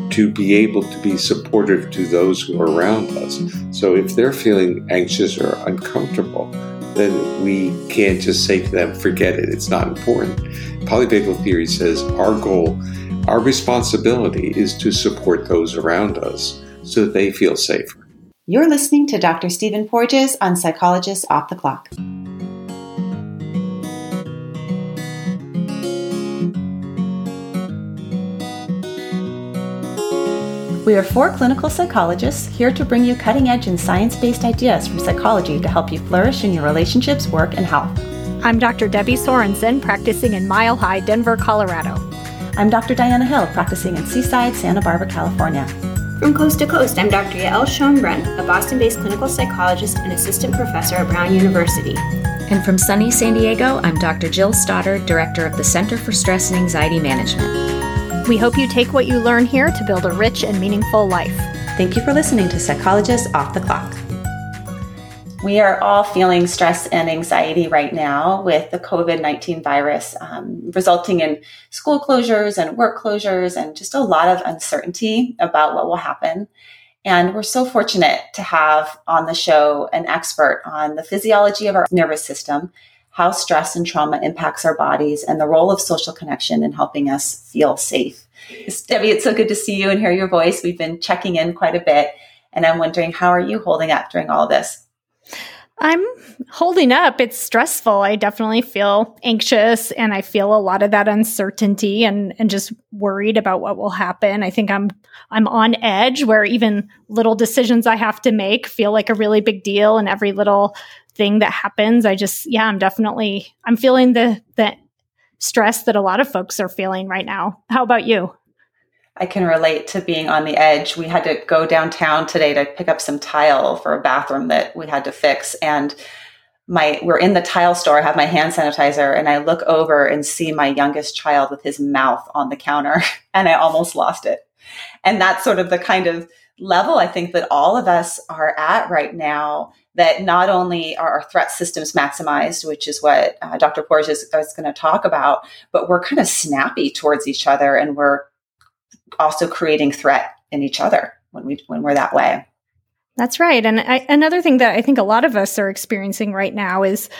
to be able to be supportive to those who are around us. So if they're feeling anxious or uncomfortable, then we can't just say to them, forget it, it's not important. Polyvagal theory says our goal, our responsibility is to support those around us so that they feel safer. You're listening to Dr. Stephen Porges on Psychologists Off the Clock. We are 4 clinical psychologists here to bring you cutting-edge and science-based ideas from psychology to help you flourish in your relationships, work, and health. I'm Dr. Debbie Sorensen, practicing in Mile High, Denver, Colorado. I'm Dr. Diana Hill, practicing in Seaside, Santa Barbara, California. From coast to coast, I'm Dr. Yael Schoenbrunn, a Boston-based clinical psychologist and assistant professor at Brown University. And from sunny San Diego, I'm Dr. Jill Stoddard, director of the Center for Stress and Anxiety Management. We hope you take what you learn here to build a rich and meaningful life. Thank you for listening to Psychologists Off the Clock. We are all feeling stress and anxiety right now with the COVID-19 virus, resulting in school closures and work closures and just a lot of uncertainty about what will happen. And we're so fortunate to have on the show an expert on the physiology of our nervous system, how stress and trauma impacts our bodies, and the role of social connection in helping us feel safe. Debbie, it's so good to see you and hear your voice. We've been checking in quite a bit, and I'm wondering, how are you holding up during all of this? I'm holding up. It's stressful. I definitely feel anxious, and I feel a lot of that uncertainty and just worried about what will happen. I think I'm on edge, where even little decisions I have to make feel like a really big deal, and every little thing that happens, I'm feeling the stress that a lot of folks are feeling right now. How about you? I can relate to being on the edge. We had to go downtown today to pick up some tile for a bathroom that we had to fix. And we're in the tile store. I have my hand sanitizer, and I look over and see my youngest child with his mouth on the counter, and I almost lost it. And that's sort of the kind of level I think that all of us are at right now, that not only are our threat systems maximized, which is what Dr. Porges is going to talk about, but we're kind of snappy towards each other, and we're also creating threat in each other when we're that way. That's right. And another thing that I think a lot of us are experiencing right now is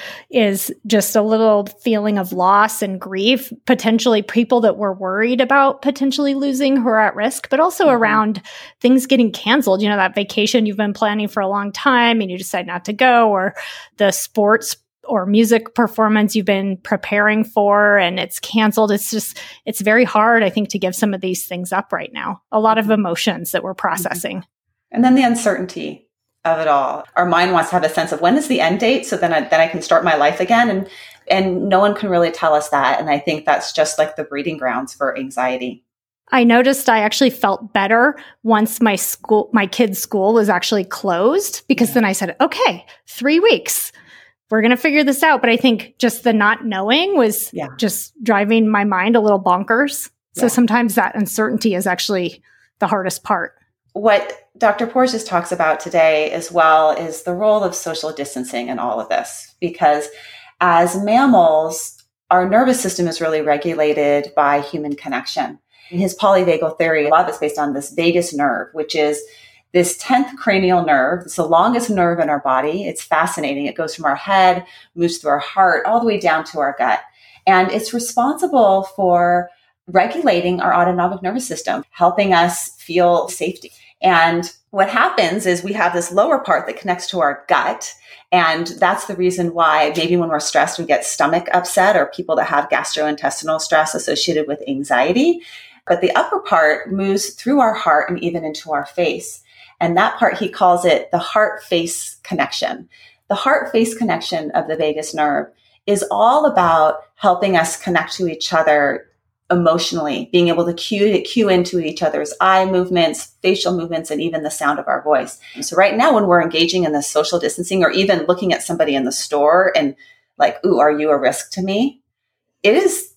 just a little feeling of loss and grief, potentially people that we're worried about potentially losing who are at risk, but also around things getting canceled. You know, that vacation you've been planning for a long time and you decide not to go, or the sports or music performance you've been preparing for and it's canceled. It's very hard, I think, to give some of these things up right now. A lot of emotions that we're processing. And then the uncertainty of it all. Our mind wants to have a sense of when is the end date, so then I can start my life again. And no one can really tell us that. And I think that's just like the breeding grounds for anxiety. I noticed I actually felt better once my kid's school was actually closed, because then I said, okay, 3 weeks. We're going to figure this out. But I think just the not knowing was just driving my mind a little bonkers. So sometimes that uncertainty is actually the hardest part. What Dr. Porges talks about today as well is the role of social distancing in all of this. Because as mammals, our nervous system is really regulated by human connection. In his polyvagal theory, a lot of it's based on this vagus nerve, which is this 10th cranial nerve. It's the longest nerve in our body. It's fascinating. It goes from our head, moves through our heart, all the way down to our gut. And it's responsible for regulating our autonomic nervous system, helping us feel safety. And what happens is we have this lower part that connects to our gut. And that's the reason why maybe when we're stressed, we get stomach upset, or people that have gastrointestinal stress associated with anxiety. But the upper part moves through our heart and even into our face. And that part, he calls it the heart-face connection. The heart-face connection of the vagus nerve is all about helping us connect to each other emotionally, being able to cue into each other's eye movements, facial movements, and even the sound of our voice. So right now, when we're engaging in this social distancing, or even looking at somebody in the store and like, ooh, are you a risk to me? It's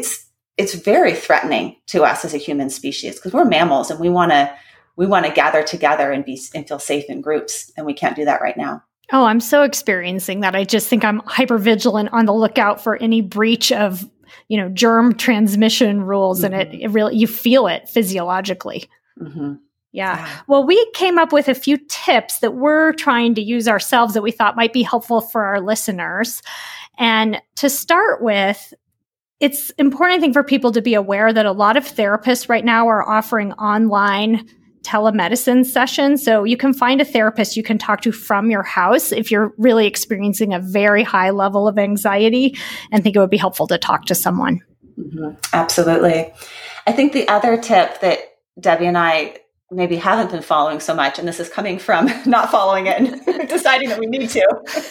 very threatening to us as a human species, because we're mammals and we want to gather together and feel safe in groups. And we can't do that right now. Oh, I'm so experiencing that. I just think I'm hypervigilant on the lookout for any breach of, germ transmission rules. And it really, you feel it physiologically. Mm-hmm. Yeah. Well, we came up with a few tips that we're trying to use ourselves that we thought might be helpful for our listeners. And to start with, it's important, I think, for people to be aware that a lot of therapists right now are offering online telemedicine sessions. So you can find a therapist you can talk to from your house if you're really experiencing a very high level of anxiety and think it would be helpful to talk to someone. Mm-hmm. Absolutely. I think the other tip that Debbie and I maybe haven't been following so much, and this is coming from not following it and deciding that we need to,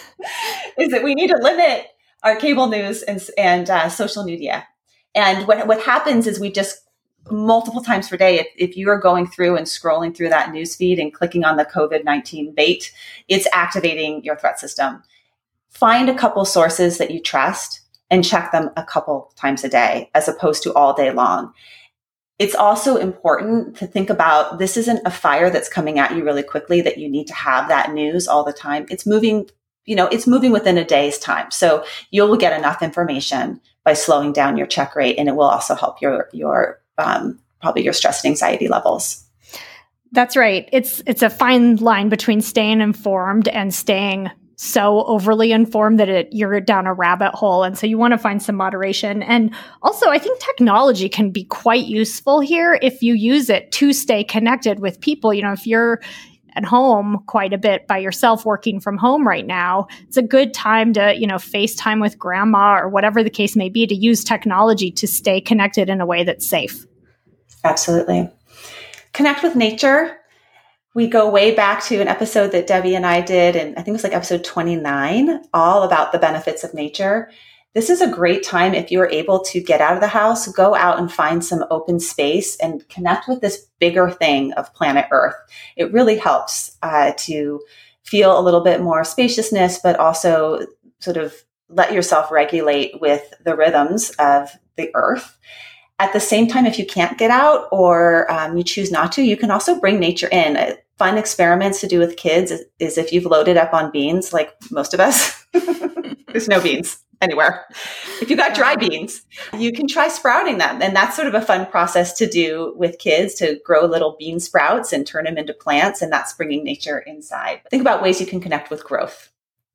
is that we need to limit our cable news and social media. And what happens is we just multiple times per day, if you are going through and scrolling through that news feed and clicking on the COVID-19 bait, it's activating your threat system. Find a couple sources that you trust and check them a couple times a day as opposed to all day long. It's also important to think about, this isn't a fire that's coming at you really quickly that you need to have that news all the time. It's moving, it's moving within a day's time. So you'll get enough information by slowing down your check rate, and it will also help your probably your stress and anxiety levels. That's right. It's a fine line between staying informed and staying so overly informed that you're down a rabbit hole. And so you want to find some moderation. And also, I think technology can be quite useful here if you use it to stay connected with people. If you're at home quite a bit by yourself working from home right now, it's a good time to, FaceTime with grandma or whatever the case may be, to use technology to stay connected in a way that's safe. Absolutely. Connect with nature. We go way back to an episode that Debbie and I did, and I think it was like episode 29, all about the benefits of nature. This is a great time if you're able to get out of the house, go out and find some open space and connect with this bigger thing of planet Earth. It really helps to feel a little bit more spaciousness, but also sort of let yourself regulate with the rhythms of the Earth. At the same time, if you can't get out or you choose not to, you can also bring nature in. Fun experiments to do with kids is if you've loaded up on beans, like most of us, there's no beans anywhere. If you got dry beans, you can try sprouting them. And that's sort of a fun process to do with kids, to grow little bean sprouts and turn them into plants. And that's bringing nature inside. Think about ways you can connect with growth.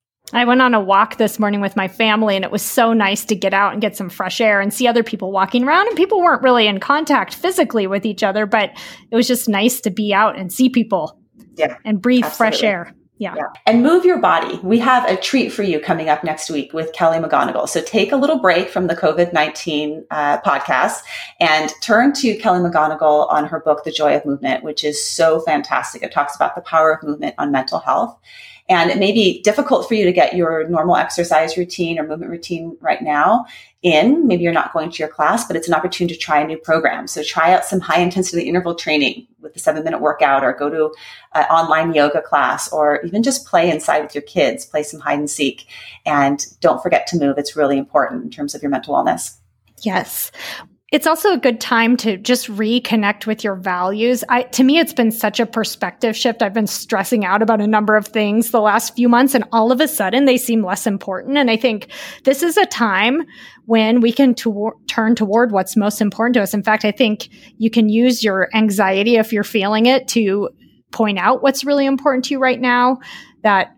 I went on a walk this morning with my family, and it was so nice to get out and get some fresh air and see other people walking around. And people weren't really in contact physically with each other, but it was just nice to be out and see people and breathe fresh air. Yeah. And move your body. We have a treat for you coming up next week with Kelly McGonigal. So take a little break from the COVID-19 podcast and turn to Kelly McGonigal on her book, The Joy of Movement, which is so fantastic. It talks about the power of movement on mental health. And it may be difficult for you to get your normal exercise routine or movement routine right now in. Maybe you're not going to your class, but it's an opportunity to try a new program. So try out some high intensity interval training with the 7-minute workout, or go to an online yoga class, or even just play inside with your kids, play some hide and seek. And don't forget to move. It's really important in terms of your mental wellness. Yes. It's also a good time to just reconnect with your values. To me, it's been such a perspective shift. I've been stressing out about a number of things the last few months, and all of a sudden they seem less important. And I think this is a time when we can turn toward what's most important to us. In fact, I think you can use your anxiety, if you're feeling it, to point out what's really important to you right now. That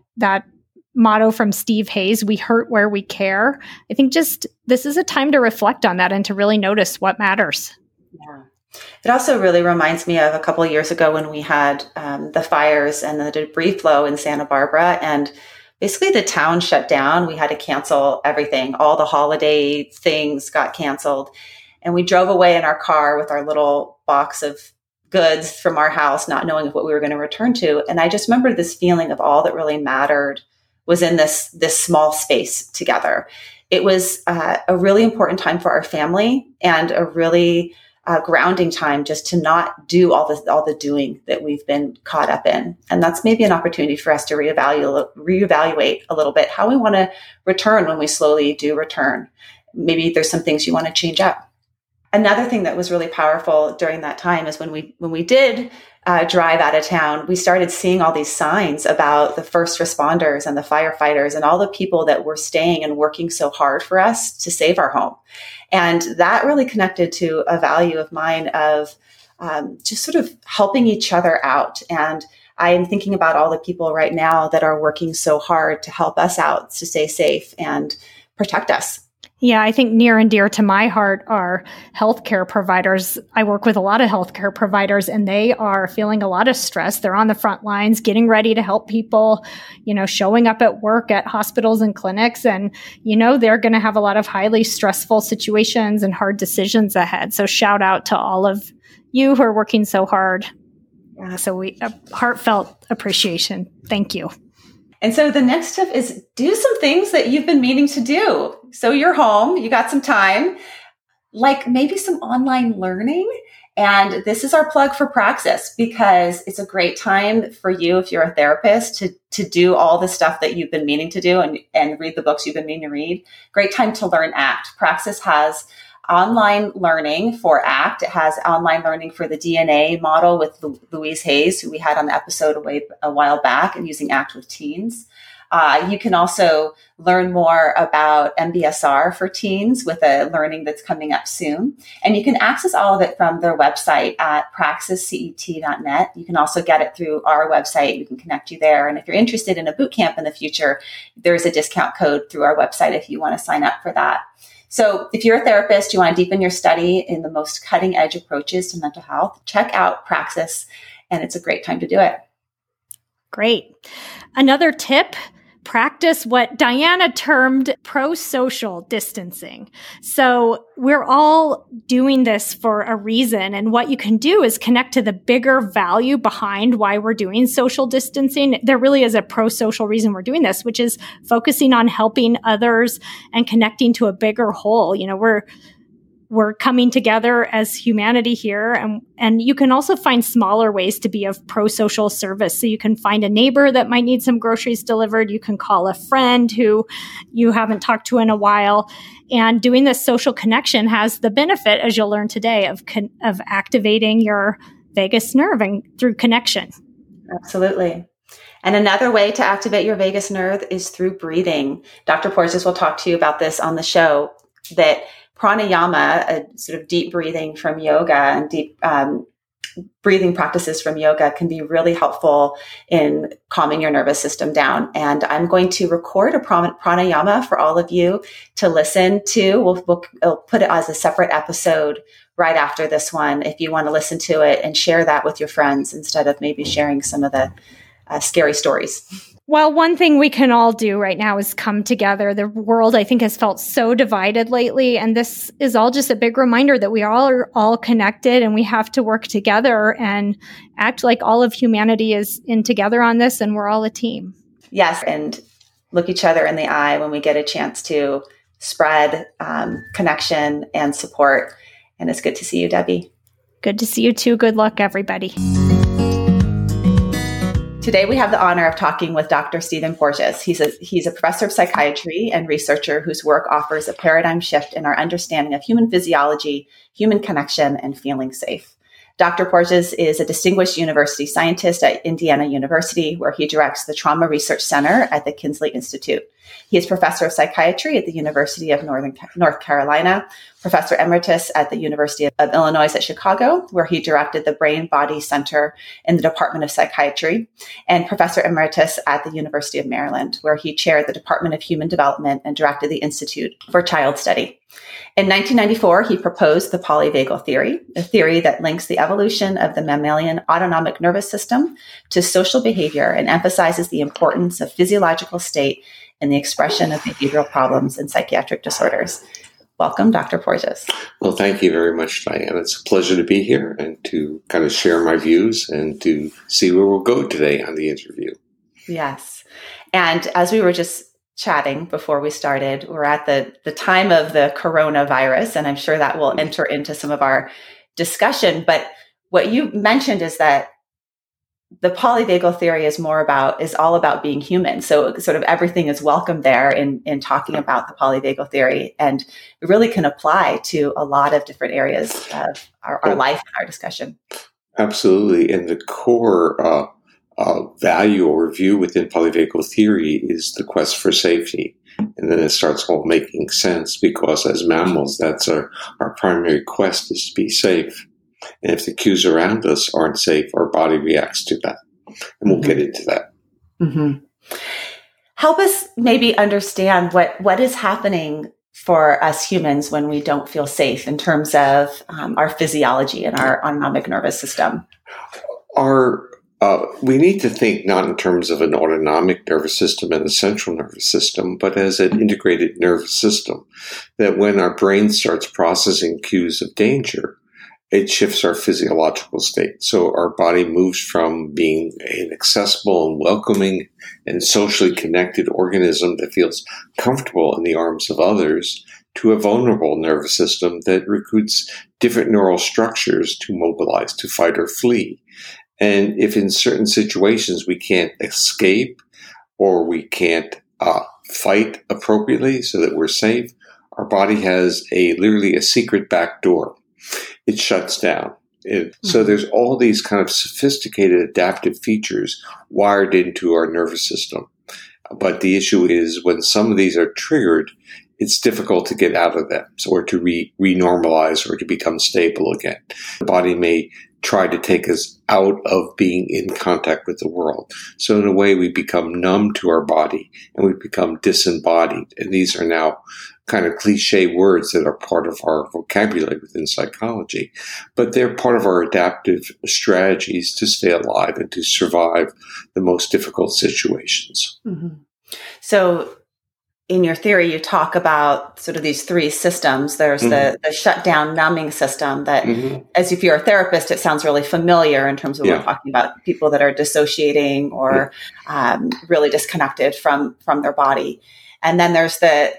motto from Steve Hayes, we hurt where we care. I think just this is a time to reflect on that and to really notice what matters. Yeah. It also really reminds me of a couple of years ago when we had the fires and the debris flow in Santa Barbara, and basically the town shut down. We had to cancel everything. All the holiday things got canceled. And we drove away in our car with our little box of goods from our house, not knowing what we were going to return to. And I just remember this feeling of all that really mattered was in this small space together. It was a really important time for our family, and a really grounding time just to not do all the doing that we've been caught up in. And that's maybe an opportunity for us to reevaluate a little bit how we want to return when we slowly do return. Maybe there's some things you want to change up. Another thing that was really powerful during that time is when we did drive out of town, we started seeing all these signs about the first responders and the firefighters and all the people that were staying and working so hard for us to save our home. And that really connected to a value of mine of just sort of helping each other out. And I am thinking about all the people right now that are working so hard to help us out to stay safe and protect us. Yeah, I think near and dear to my heart are healthcare providers. I work with a lot of healthcare providers, and they are feeling a lot of stress. They're on the front lines, getting ready to help people, showing up at work at hospitals and clinics. And, they're going to have a lot of highly stressful situations and hard decisions ahead. So shout out to all of you who are working so hard. So a heartfelt appreciation. Thank you. And so the next step is do some things that you've been meaning to do. So you're home, you got some time, like maybe some online learning. And this is our plug for Praxis, because it's a great time for you, if you're a therapist, to do all the stuff that you've been meaning to do and read the books you've been meaning to read. Great time to learn ACT. Praxis has online learning for ACT. It has online learning for the DNA model with Louise Hayes, who we had on the episode a while back, and using ACT with teens. You can also learn more about MBSR for teens with a learning that's coming up soon. And you can access all of it from their website at praxiscet.net. You can also get it through our website. We can connect you there. And if you're interested in a boot camp in the future, there's a discount code through our website if you want to sign up for that. So if you're a therapist, you want to deepen your study in the most cutting edge approaches to mental health, check out Praxis, and it's a great time to do it. Great. Another tip, practice what Diana termed pro-social distancing. So we're all doing this for a reason. And what you can do is connect to the bigger value behind why we're doing social distancing. There really is a pro-social reason we're doing this, which is focusing on helping others and connecting to a bigger whole. We're coming together as humanity here. And you can also find smaller ways to be of pro-social service. So you can find a neighbor that might need some groceries delivered. You can call a friend who you haven't talked to in a while. And doing this social connection has the benefit, as you'll learn today, of activating your vagus nerve and through connection. Absolutely. And another way to activate your vagus nerve is through breathing. Dr. Porges will talk to you about this on the show, that pranayama, a sort of deep breathing from yoga and deep breathing practices from yoga, can be really helpful in calming your nervous system down. And I'm going to record a pranayama for all of you to listen to. We'll put it as a separate episode right after this one if you want to listen to it and share that with your friends instead of maybe sharing some of the scary stories. Well, one thing we can all do right now is come together. The world, I think, has felt so divided lately. And this is all just a big reminder that we are all connected and we have to work together and act like all of humanity is in together on this and we're all a team. Yes. And look each other in the eye when we get a chance to spread connection and support. And it's good to see you, Debbie. Good to see you too. Good luck, everybody. Today, we have the honor of talking with Dr. Stephen Porges. He's a professor of psychiatry and researcher whose work offers a paradigm shift in our understanding of human physiology, human connection, and feeling safe. Dr. Porges is a distinguished university scientist at Indiana University, where he directs the Trauma Research Center at the Kinsley Institute. He is professor of psychiatry at the University of North Carolina, professor emeritus at the University of Illinois at Chicago, where he directed the Brain Body Center in the Department of Psychiatry, and professor emeritus at the University of Maryland, where he chaired the Department of Human Development and directed the Institute for Child Study. In 1994, he proposed the polyvagal theory, a theory that links the evolution of the mammalian autonomic nervous system to social behavior and emphasizes the importance of physiological state in the expression of behavioral problems and psychiatric disorders. Welcome, Dr. Porges. Well, thank you very much, Diane. It's a pleasure to be here and to kind of share my views and to see where we'll go today on the interview. Yes. And as we were just chatting before we started, we're at the time of the coronavirus, and I'm sure that will enter into some of our discussion. But what you mentioned is that the polyvagal theory is all about being human. So sort of everything is welcome there in talking about the polyvagal theory, and it really can apply to a lot of different areas of our life and our discussion. Absolutely. And the core value or view within polyvagal theory is the quest for safety. And then it starts all making sense because as mammals, that's our primary quest is to be safe. And if the cues around us aren't safe, our body reacts to that. And we'll get into that. Mm-hmm. Help us maybe understand what is happening for us humans when we don't feel safe in terms of our physiology and our autonomic nervous system. We need to think not in terms of an autonomic nervous system and a central nervous system, but as an integrated nervous system, that when our brain starts processing cues of danger, it shifts our physiological state. So our body moves from being an accessible and welcoming and socially connected organism that feels comfortable in the arms of others to a vulnerable nervous system that recruits different neural structures to mobilize, to fight or flee. And if in certain situations we can't escape or we can't fight appropriately so that we're safe, our body has literally a secret back door. It shuts down. So there's all these kind of sophisticated adaptive features wired into our nervous system. But the issue is when some of these are triggered, it's difficult to get out of them or to re-normalize or to become stable again. The body may try to take us out of being in contact with the world. So in a way, we become numb to our body and we become disembodied. And these are now kind of cliche words that are part of our vocabulary within psychology, but they're part of our adaptive strategies to stay alive and to survive the most difficult situations. Mm-hmm. So in your theory, you talk about sort of these three systems. There's the shutdown numbing system that, as if you're a therapist, it sounds really familiar in terms of we're talking about people that are dissociating or really disconnected from their body. And then there's the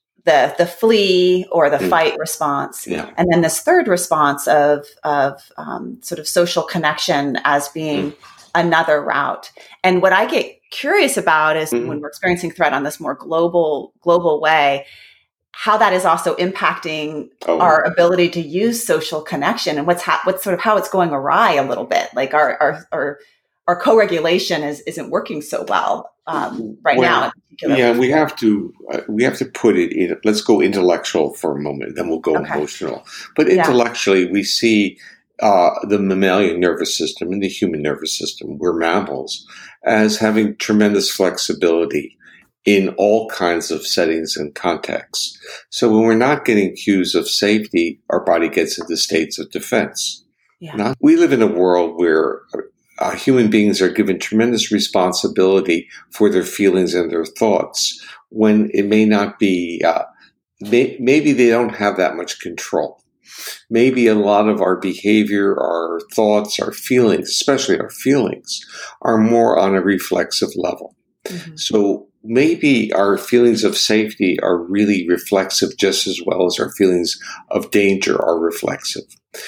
flee or the fight response. Yeah. And then this third response of sort of social connection as being another route. And what I get curious about is when we're experiencing threat on this more global way, how that is also impacting our ability to use social connection and what's sort of how it's going awry a little bit. Like our co-regulation isn't working so well now in particular. Yeah, we have to put it in. Let's go intellectual for a moment, then we'll go emotional. But intellectually, we see the mammalian nervous system and the human nervous system, we're mammals, as having tremendous flexibility in all kinds of settings and contexts. So when we're not getting cues of safety, our body gets into states of defense. Yeah. We live in a world where human beings are given tremendous responsibility for their feelings and their thoughts when it may not be, maybe they don't have that much control. Maybe a lot of our behavior, our thoughts, our feelings, especially our feelings, are more on a reflexive level. Mm-hmm. So maybe our feelings of safety are really reflexive just as well as our feelings of danger are reflexive.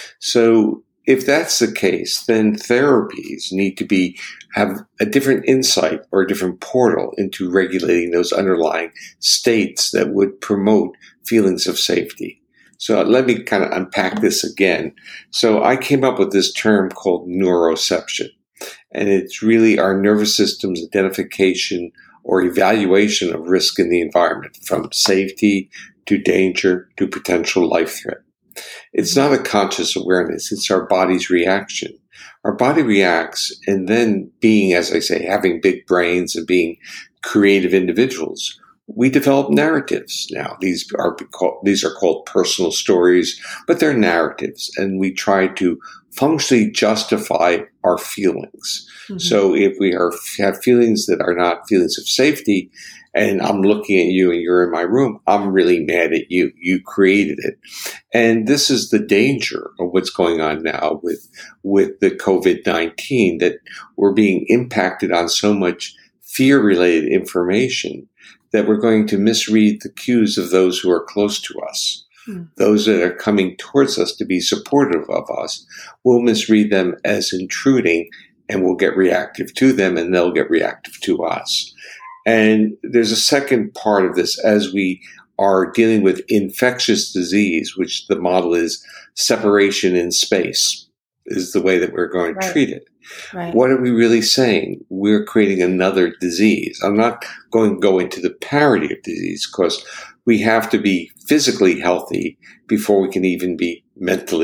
So if that's the case, then therapies need to have a different insight or a different portal into regulating those underlying states that would promote feelings of safety. So let me kind of unpack this again. So I came up with this term called neuroception, and it's really our nervous system's identification or evaluation of risk in the environment, from safety to danger to potential life threat. It's not a conscious awareness. It's our body's reaction. Our body reacts, and then being, as I say, having big brains and being creative individuals, we develop narratives now. These are called personal stories, but they're narratives, and we try to functionally justify our feelings. Mm-hmm. So if we have feelings that are not feelings of safety, and I'm looking at you and you're in my room, I'm really mad at you. You created it. And this is the danger of what's going on now with the COVID-19, that we're being impacted on so much fear-related information that we're going to misread the cues of those who are close to us. Those that are coming towards us to be supportive of us, we'll misread them as intruding, and we'll get reactive to them, and they'll get reactive to us. And there's a second part of this as we are dealing with infectious disease, which the model is separation in space, is the way that we're going to treat it. Right. What are we really saying? We're creating another disease. I'm not going to go into the parity of disease, because we have to be physically healthy before we can even be mentally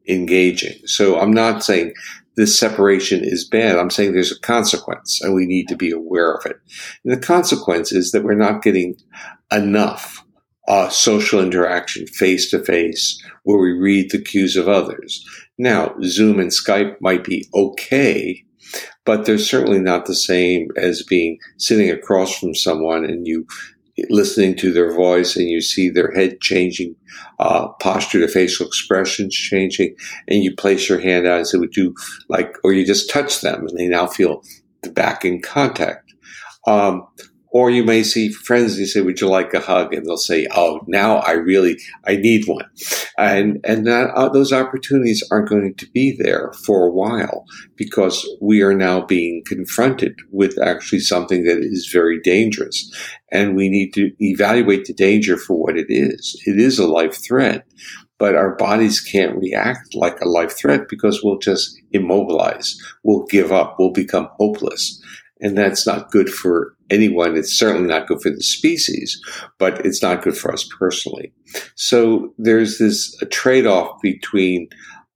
engaging. So I'm not saying this separation is bad. I'm saying there's a consequence, and we need to be aware of it. And the consequence is that we're not getting enough social interaction face-to-face where we read the cues of others. Now, Zoom and Skype might be okay, but they're certainly not the same as being sitting across from someone and you listening to their voice and you see their head changing, posture to facial expressions changing, and you place your hand out and say, would you like, or you just touch them and they now feel back in contact. Or you may see friends and you say, would you like a hug? And they'll say, oh, now I need one. And that, those opportunities aren't going to be there for a while because we are now being confronted with actually something that is very dangerous. And we need to evaluate the danger for what it is. It is a life threat, but our bodies can't react like a life threat because we'll just immobilize. We'll give up. We'll become hopeless. And that's not good for anyone. It's certainly not good for the species, but it's not good for us personally. So there's this trade-off between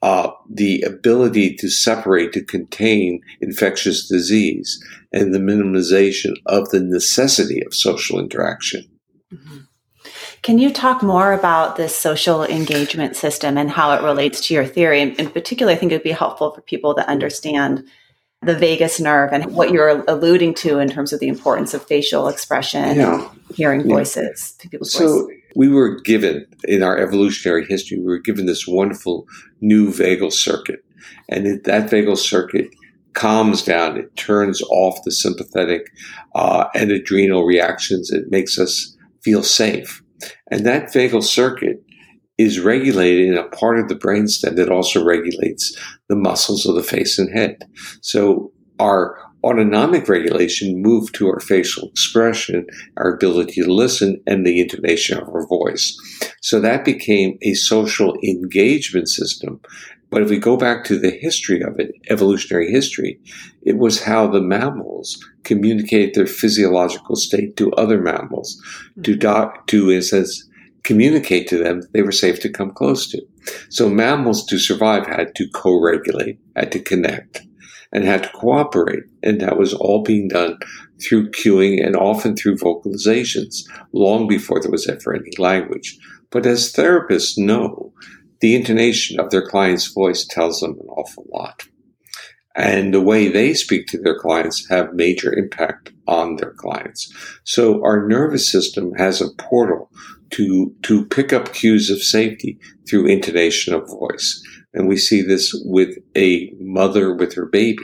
the ability to separate, to contain infectious disease, and the minimization of the necessity of social interaction. Mm-hmm. Can you talk more about this social engagement system and how it relates to your theory? In particular, I think it would be helpful for people to understand the vagus nerve and what you're alluding to in terms of the importance of facial expression and hearing voices, people's voices. So we were given, in our evolutionary history, we were given this wonderful new vagal circuit. And that vagal circuit calms down. It turns off the sympathetic and adrenal reactions. It makes us feel safe. And that vagal circuit is regulated in a part of the brainstem that also regulates the muscles of the face and head. So our autonomic regulation moved to our facial expression, our ability to listen, and the intonation of our voice. So that became a social engagement system. But if we go back to the history of it, evolutionary history, it was how the mammals communicate their physiological state to other mammals, to in a sense, communicate to them that they were safe to come close to. So mammals, to survive, had to co-regulate, had to connect, and had to cooperate. And that was all being done through cueing and often through vocalizations, long before there was ever any language. But as therapists know, the intonation of their client's voice tells them an awful lot. And the way they speak to their clients have major impact on their clients. So our nervous system has a portal to pick up cues of safety through intonation of voice. And we see this with a mother with her baby.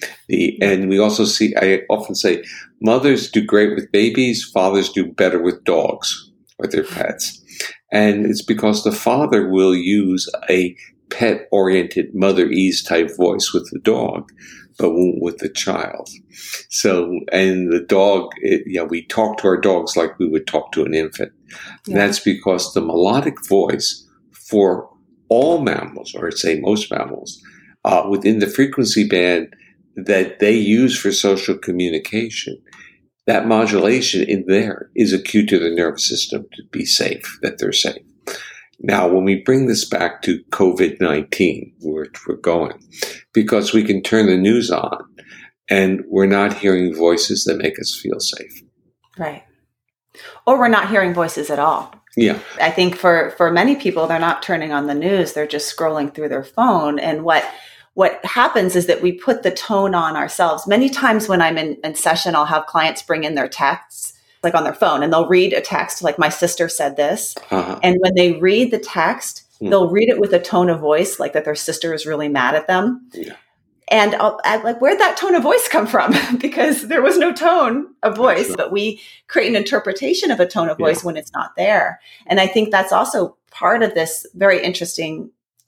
And we also see, I often say, mothers do great with babies, fathers do better with dogs or their pets. And it's because the father will use a pet-oriented Mother Ease type voice with the dog, but won't with the child. So, and the dog, we talk to our dogs like we would talk to an infant. And that's because the melodic voice for all mammals, or I'd say most mammals, within the frequency band that they use for social communication, that modulation in there is a cue to the nervous system to be safe, that they're safe. Now, when we bring this back to COVID-19, where we're going, because we can turn the news on and we're not hearing voices that make us feel safe. Right. Or we're not hearing voices at all. Yeah. I think for many people, they're not turning on the news. They're just scrolling through their phone. And what happens is that we put the tone on ourselves. Many times when I'm in session, I'll have clients bring in their texts, like on their phone, and they'll read a text like, my sister said this. Uh-huh. And when they read the text, they'll read it with a tone of voice, like that their sister is really mad at them. Yeah. And I'm like, where'd that tone of voice come from? Because there was no tone of voice, but we create an interpretation of a tone of voice when it's not there. And I think that's also part of this very interesting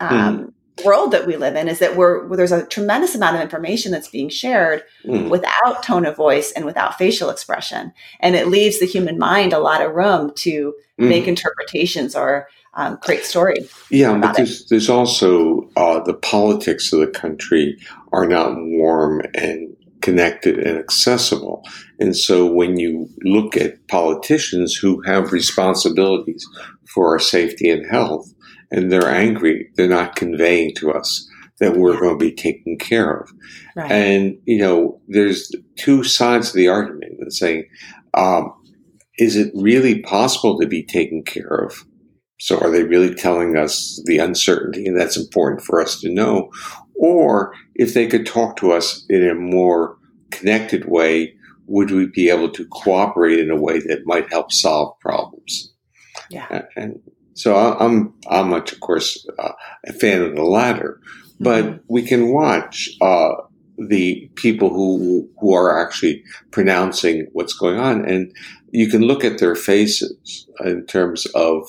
world that we live in, is that there's a tremendous amount of information that's being shared without tone of voice and without facial expression. And it leaves the human mind a lot of room to make interpretations or create story. Yeah, but there's also the politics of the country are not warm and connected and accessible. And so when you look at politicians who have responsibilities for our safety and health, and they're angry, they're not conveying to us that we're going to be taken care of. Right. And, there's two sides of the argument and saying, is it really possible to be taken care of? So are they really telling us the uncertainty, and that's important for us to know? Or if they could talk to us in a more connected way, would we be able to cooperate in a way that might help solve problems? Yeah. And so I'm much, of course, a fan of the latter. But we can watch the people who are actually pronouncing what's going on, and you can look at their faces in terms of.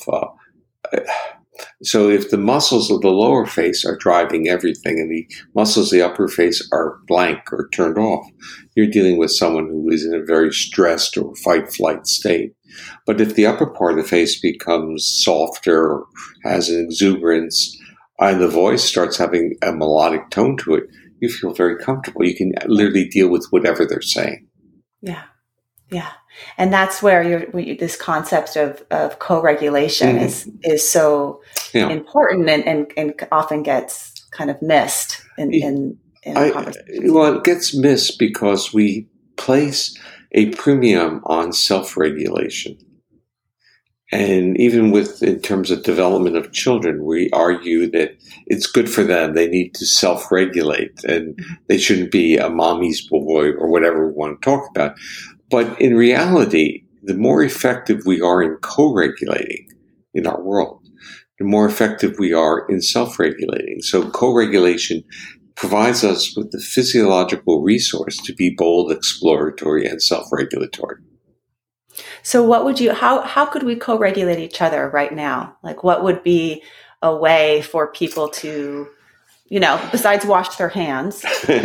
So if the muscles of the lower face are driving everything, and the muscles of the upper face are blank or turned off, you're dealing with someone who is in a very stressed or fight-flight state. But if the upper part of the face becomes softer, or has an exuberance, and the voice starts having a melodic tone to it, you feel very comfortable. You can literally deal with whatever they're saying. Yeah. Yeah. And that's where this concept of co-regulation is so important and often gets kind of missed in conversation. Well, it gets missed because we place a premium on self-regulation. And even in terms of development of children, we argue that it's good for them. They need to self-regulate, and they shouldn't be a mommy's boy or whatever we want to talk about. But in reality, the more effective we are in co-regulating in our world, the more effective we are in self-regulating. So co-regulation provides us with the physiological resource to be bold, exploratory, and self-regulatory. So how could we co-regulate each other right now? Like, what would be a way for people to, besides wash their hands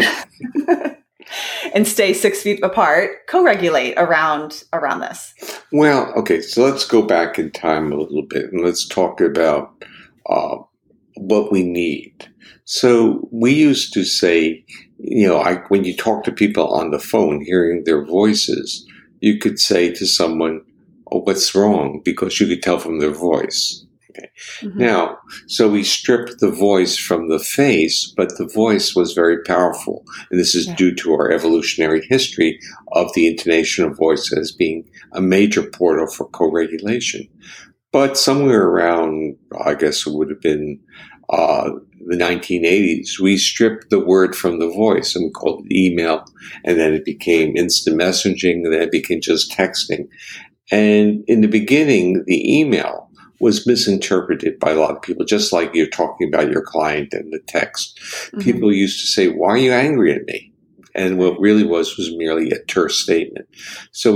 and stay 6 feet apart, co-regulate around this? Well, okay, so let's go back in time a little bit and let's talk about what we need. So we used to say, when you talk to people on the phone, hearing their voices, you could say to someone, "Oh, what's wrong?" Because you could tell from their voice. Okay. Now, so we stripped the voice from the face, but the voice was very powerful. And this is due to our evolutionary history of the intonation of voice as being a major portal for co-regulation. But somewhere around, I guess it would have been the 1980s, we stripped the word from the voice and we called it email, and then it became instant messaging, and then it became just texting. And in the beginning, the email was misinterpreted by a lot of people, just like you're talking about your client and the text. People used to say, "Why are you angry at me?" And what really was merely a terse statement. So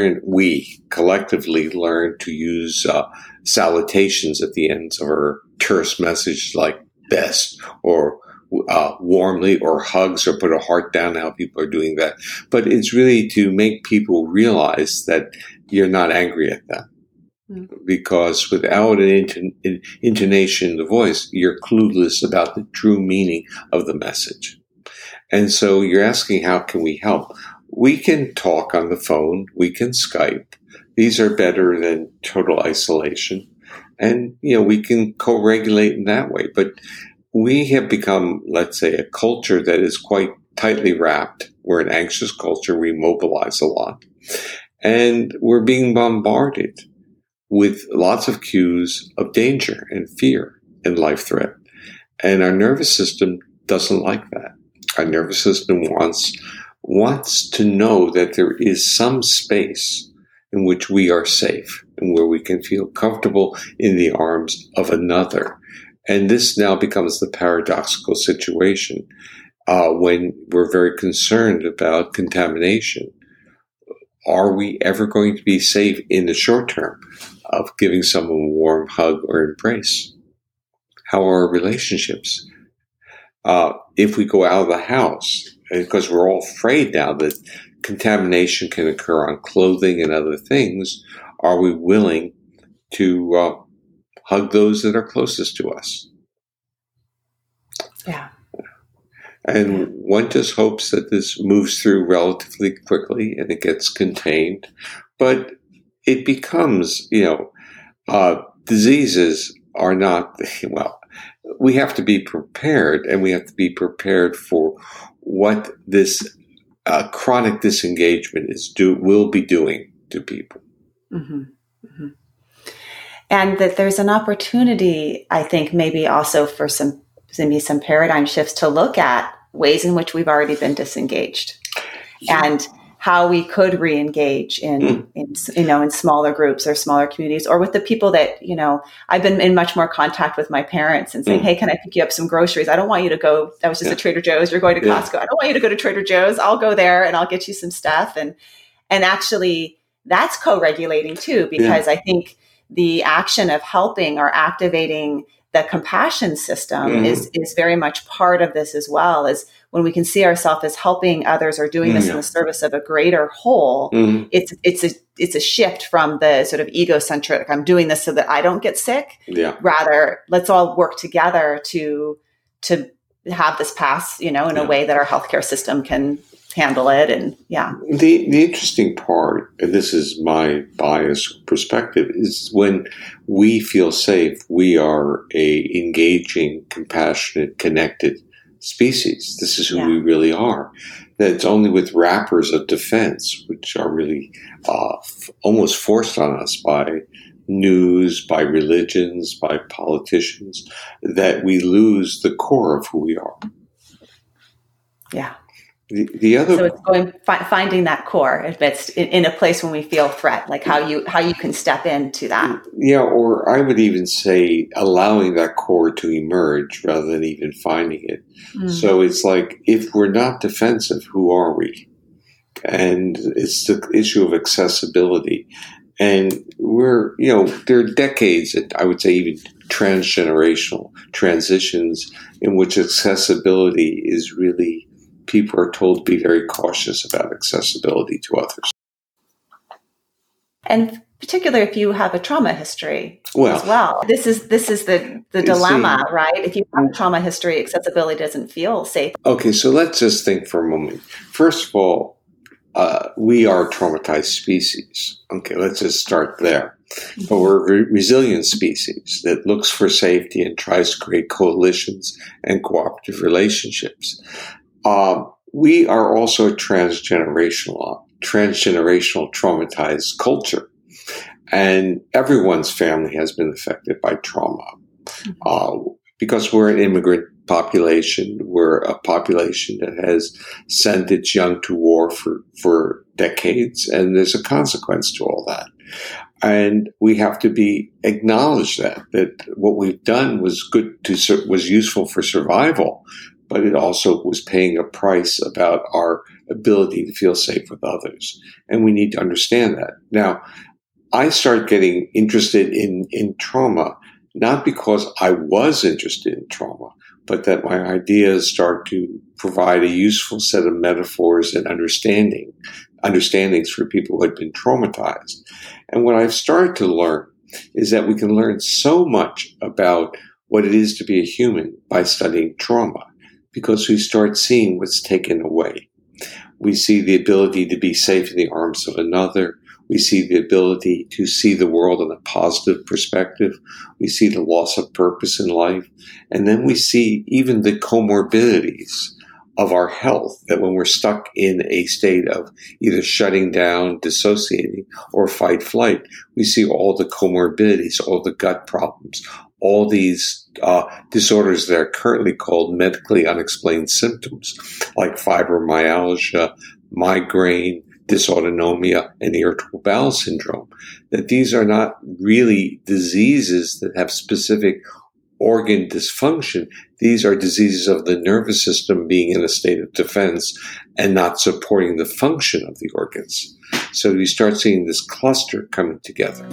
we collectively learned to use salutations at the ends of our terse messages, like best or warmly, or hugs, or put a heart down. How people are doing that. But it's really to make people realize that you're not angry at them. Because without an intonation in the voice, you're clueless about the true meaning of the message. And so you're asking, how can we help? We can talk on the phone. We can Skype. These are better than total isolation. And, we can co-regulate in that way. But we have become, let's say, a culture that is quite tightly wrapped. We're an anxious culture. We mobilize a lot. And we're being bombarded with lots of cues of danger and fear and life threat. And our nervous system doesn't like that. Our nervous system wants to know that there is some space in which we are safe and where we can feel comfortable in the arms of another. And this now becomes the paradoxical situation when we're very concerned about contamination. Are we ever going to be safe in the short term of giving someone a warm hug or embrace? How are our relationships? If we go out of the house, because we're all afraid now that contamination can occur on clothing and other things, are we willing to hug those that are closest to us? Yeah. And one just hopes that this moves through relatively quickly and it gets contained. But it becomes, diseases are not, well, we have to be prepared, and we have to be prepared for what this chronic disengagement will be doing to people. Mm-hmm. Mm-hmm. And that there's an opportunity, I think, maybe also for some paradigm shifts to look at ways in which we've already been disengaged, and how we could re-engage in smaller groups or smaller communities, or with the people that, I've been in much more contact with my parents and saying, hey, can I pick you up some groceries? I don't want you to go. That was just a Trader Joe's. You're going to Costco. I don't want you to go to Trader Joe's. I'll go there and I'll get you some stuff. And actually that's co-regulating too, because I think the action of helping or activating the compassion system is very much part of this as well. As when we can see ourselves as helping others or doing this in the service of a greater whole, it's a shift from the sort of egocentric, I'm doing this so that I don't get sick. Yeah. Rather, let's all work together to have this pass, in a way that our healthcare system can handle it. And the interesting part, and this is my bias perspective, is when we feel safe, we are a engaging, compassionate, connected species. This is who we really are. That it's only with wrappers of defense, which are really almost forced on us by news, by religions, by politicians, that we lose the core of who we are. Yeah. The other, so it's finding that core in a place when we feel threat, like how you can step into that. Yeah, or I would even say allowing that core to emerge rather than even finding it. So it's like, if we're not defensive, who are we? And it's the issue of accessibility. And there are decades, I would say even transgenerational transitions in which accessibility is really, people are told to be very cautious about accessibility to others. And particularly if you have a trauma history as well. This is the dilemma, right? If you have a trauma history, accessibility doesn't feel safe. Okay, so let's just think for a moment. First of all, we are a traumatized species. Okay, let's just start there. But we're a resilient species that looks for safety and tries to create coalitions and cooperative relationships. We are also a transgenerational traumatized culture. And everyone's family has been affected by trauma. Because we're an immigrant population, we're a population that has sent its young to war for decades, and there's a consequence to all that. And we have to acknowledge that what we've done was was useful for survival, but it also was paying a price about our ability to feel safe with others. And we need to understand that. Now, I start getting interested in trauma, not because I was interested in trauma, but that my ideas start to provide a useful set of metaphors and understandings for people who had been traumatized. And what I've started to learn is that we can learn so much about what it is to be a human by studying trauma, because we start seeing what's taken away. We see the ability to be safe in the arms of another. We see the ability to see the world in a positive perspective. We see the loss of purpose in life. And then we see even the comorbidities of our health, that when we're stuck in a state of either shutting down, dissociating, or fight flight, we see all the comorbidities, all the gut problems, all these disorders that are currently called medically unexplained symptoms, like fibromyalgia, migraine, dysautonomia, and irritable bowel syndrome, that these are not really diseases that have specific organ dysfunction. These are diseases of the nervous system being in a state of defense and not supporting the function of the organs. So we start seeing this cluster coming together.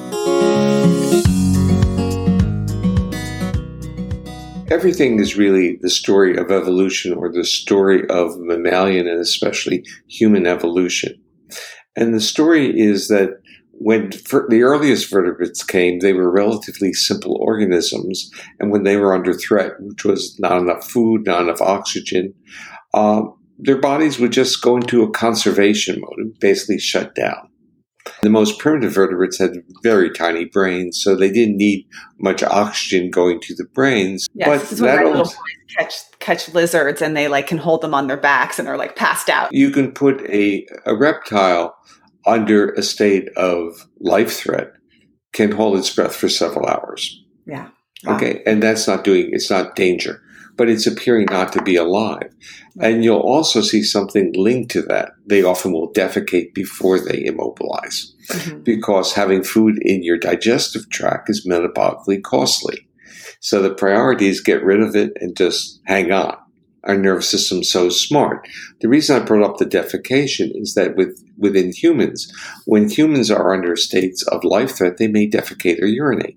Everything is really the story of evolution, or the story of mammalian and especially human evolution. And the story is that when the earliest vertebrates came, they were relatively simple organisms. And when they were under threat, which was not enough food, not enough oxygen, their bodies would just go into a conservation mode and basically shut down. The most primitive vertebrates had very tiny brains, so they didn't need much oxygen going to the brains. Yes, but this is when little boys catch lizards and they can hold them on their backs and are passed out. You can put a reptile under a state of life threat, can hold its breath for several hours. Yeah. Wow. Okay. And it's not danger, but it's appearing not to be alive. And you'll also see something linked to that. They often will defecate before they immobilize because having food in your digestive tract is metabolically costly. So the priority is get rid of it and just hang on. Our nervous system's so smart. The reason I brought up the defecation is that within humans, when humans are under states of life threat, they may defecate or urinate.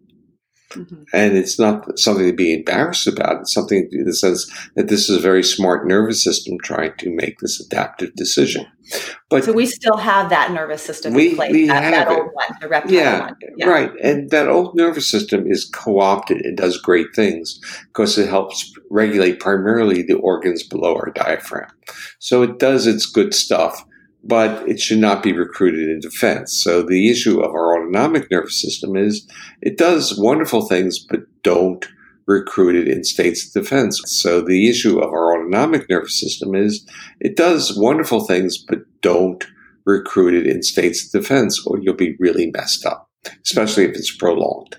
And it's not something to be embarrassed about. It's something in the sense that this is a very smart nervous system trying to make this adaptive decision. But so we still have that nervous system in place, that old one, the reptile one. Yeah, right. And that old nervous system is co-opted and does great things because it helps regulate primarily the organs below our diaphragm. So it does its good stuff, but it should not be recruited in defense. So the issue of our autonomic nervous system is it does wonderful things, but don't recruit it in states of defense. So the issue of our autonomic nervous system is it does wonderful things, but don't recruit it in states of defense, or you'll be really messed up, especially if it's prolonged.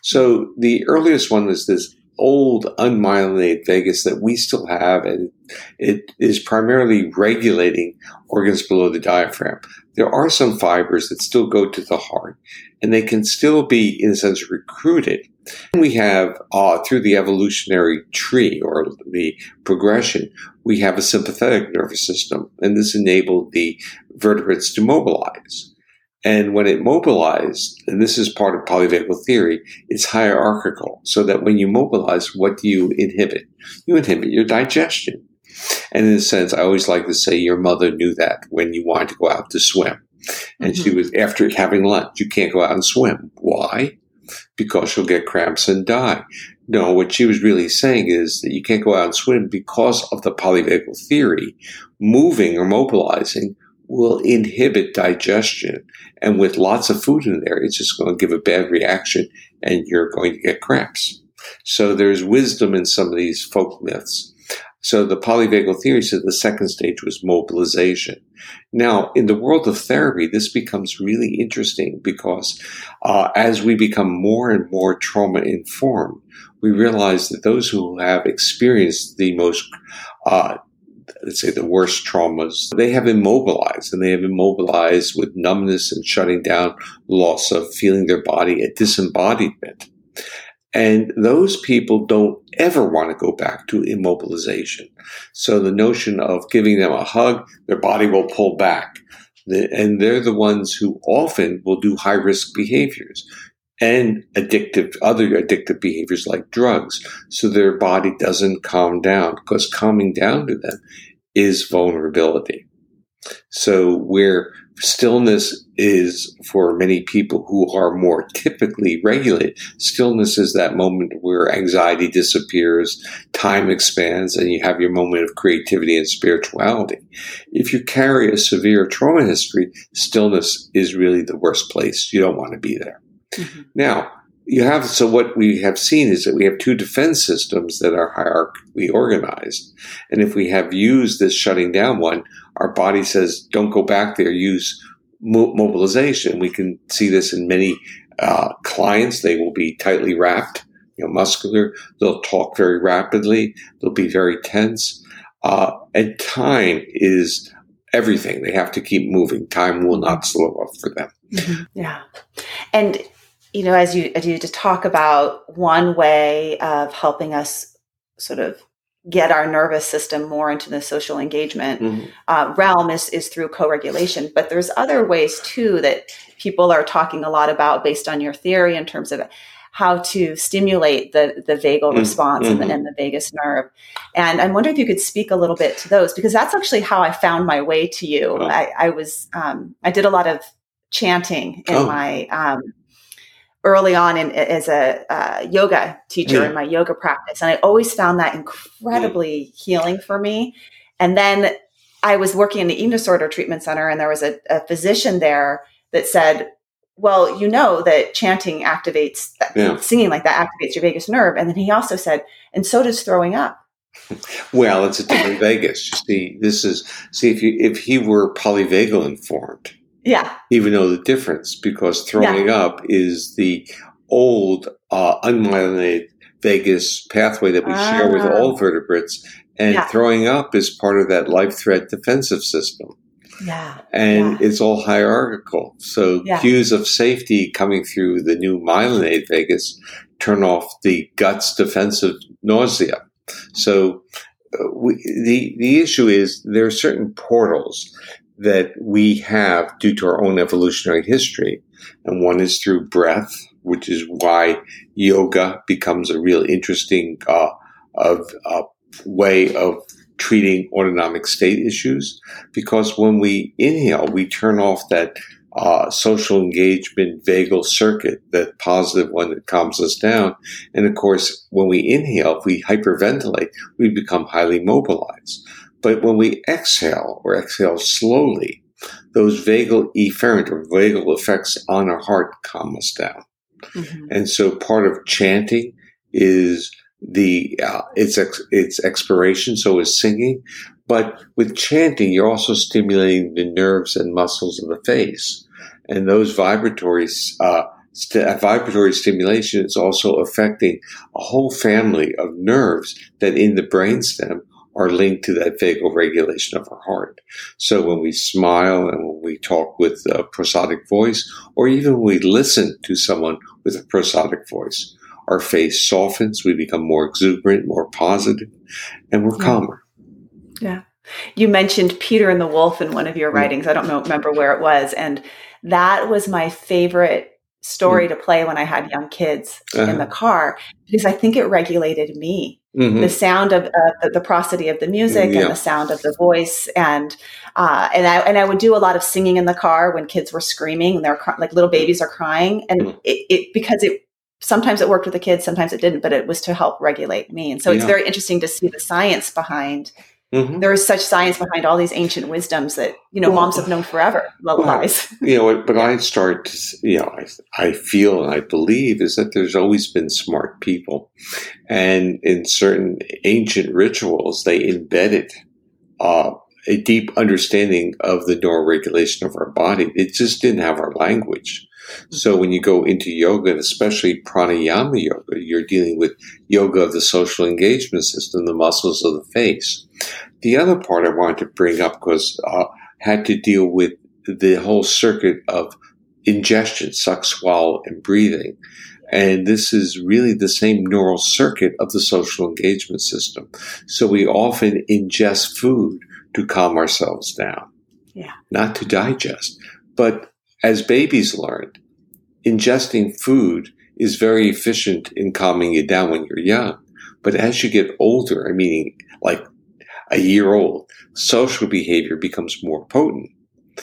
So the earliest one is this old unmyelinated vagus that we still have, and it is primarily regulating organs below the diaphragm. There are some fibers that still go to the heart, and they can still be, in a sense, recruited. We have, through the evolutionary tree or the progression, we have a sympathetic nervous system, and this enabled the vertebrates to mobilize. And when it mobilized, and this is part of polyvagal theory, it's hierarchical, so that when you mobilize, what do you inhibit? You inhibit your digestion. And in a sense, I always like to say your mother knew that when you wanted to go out to swim. And she was, after having lunch, you can't go out and swim. Why? Because you'll get cramps and die. No, what she was really saying is that you can't go out and swim because of the polyvagal theory. Moving or mobilizing will inhibit digestion. And with lots of food in there, it's just going to give a bad reaction and you're going to get cramps. So there's wisdom in some of these folk myths. So the polyvagal theory said the second stage was mobilization. Now, in the world of therapy, this becomes really interesting because as we become more and more trauma-informed, we realize that those who have experienced the most let's say the worst traumas, they have immobilized, and they have immobilized with numbness and shutting down, loss of feeling their body, a disembodiment. And those people don't ever want to go back to immobilization. So the notion of giving them a hug, their body will pull back. And they're the ones who often will do high-risk behaviors and other addictive behaviors like drugs. So their body doesn't calm down, because calming down to them is vulnerability. So where stillness is, for many people who are more typically regulated, stillness is that moment where anxiety disappears, time expands, and you have your moment of creativity and spirituality. If you carry a severe trauma history, stillness is really the worst place. You don't want to be there. Mm-hmm. Now, so what we have seen is that we have two defense systems that are hierarchically organized. And if we have used this shutting down one, our body says, don't go back there, use mobilization. We can see this in many clients. They will be tightly wrapped, muscular. They'll talk very rapidly. They'll be very tense. And time is everything. They have to keep moving. Time will not slow up for them. Mm-hmm. Yeah. And as you just talk about one way of helping us sort of get our nervous system more into the social engagement realm is through co-regulation. But there's other ways too that people are talking a lot about based on your theory in terms of how to stimulate the vagal response and the vagus nerve. And I'm wondering if you could speak a little bit to those, because that's actually how I found my way to you. Oh. I did a lot of chanting in my early on as a yoga teacher in my yoga practice. And I always found that incredibly healing for me. And then I was working in the eating disorder treatment center, and there was a physician there that said, well, that chanting activates, singing like that activates your vagus nerve. And then he also said, and so does throwing up. Well, it's a different vagus. You see, if he were polyvagal informed, he would know the difference, because throwing up is the old unmyelinated vagus pathway that we share with all vertebrates, and throwing up is part of that life threat defensive system. And it's all hierarchical. So cues of safety coming through the new myelinated vagus turn off the gut's defensive nausea. So the issue is there are certain portals that we have due to our own evolutionary history. And one is through breath, which is why yoga becomes a real interesting way of treating autonomic state issues. Because when we inhale, we turn off that social engagement vagal circuit, that positive one that calms us down. And of course, when we inhale, if we hyperventilate, we become highly mobilized. But when we exhale, or exhale slowly, those vagal efferent or vagal effects on our heart calm us down. Mm-hmm. And so part of chanting is its expiration, so is singing. But with chanting, you're also stimulating the nerves and muscles of the face. And those vibratory stimulation is also affecting a whole family of nerves that in the brainstem are linked to that vagal regulation of our heart. So when we smile and when we talk with a prosodic voice, or even when we listen to someone with a prosodic voice, our face softens, we become more exuberant, more positive, and we're calmer. Yeah. You mentioned Peter and the Wolf in one of your writings. I don't remember where it was. And that was my favorite story to play when I had young kids in the car, because I think it regulated me. Mm-hmm. The sound of the prosody of the music and the sound of the voice. And I would do a lot of singing in the car when kids were screaming and they're like little babies are crying. And because sometimes it worked with the kids, sometimes it didn't, but it was to help regulate me. And so it's very interesting to see the science behind. Mm-hmm. There is such science behind all these ancient wisdoms that, moms have known forever, lullabies. But I I feel and I believe is that there's always been smart people. And in certain ancient rituals, they embedded a deep understanding of the neuroregulation of our body. It just didn't have our language. So when you go into yoga, and especially pranayama yoga, you're dealing with yoga of the social engagement system, the muscles of the face. The other part I wanted to bring up had to deal with the whole circuit of ingestion, suck, swallow, and breathing. And this is really the same neural circuit of the social engagement system. So we often ingest food to calm ourselves down, not to digest. But as babies learned, ingesting food is very efficient in calming you down when you're young. But as you get older, meaning like a year old, social behavior becomes more potent.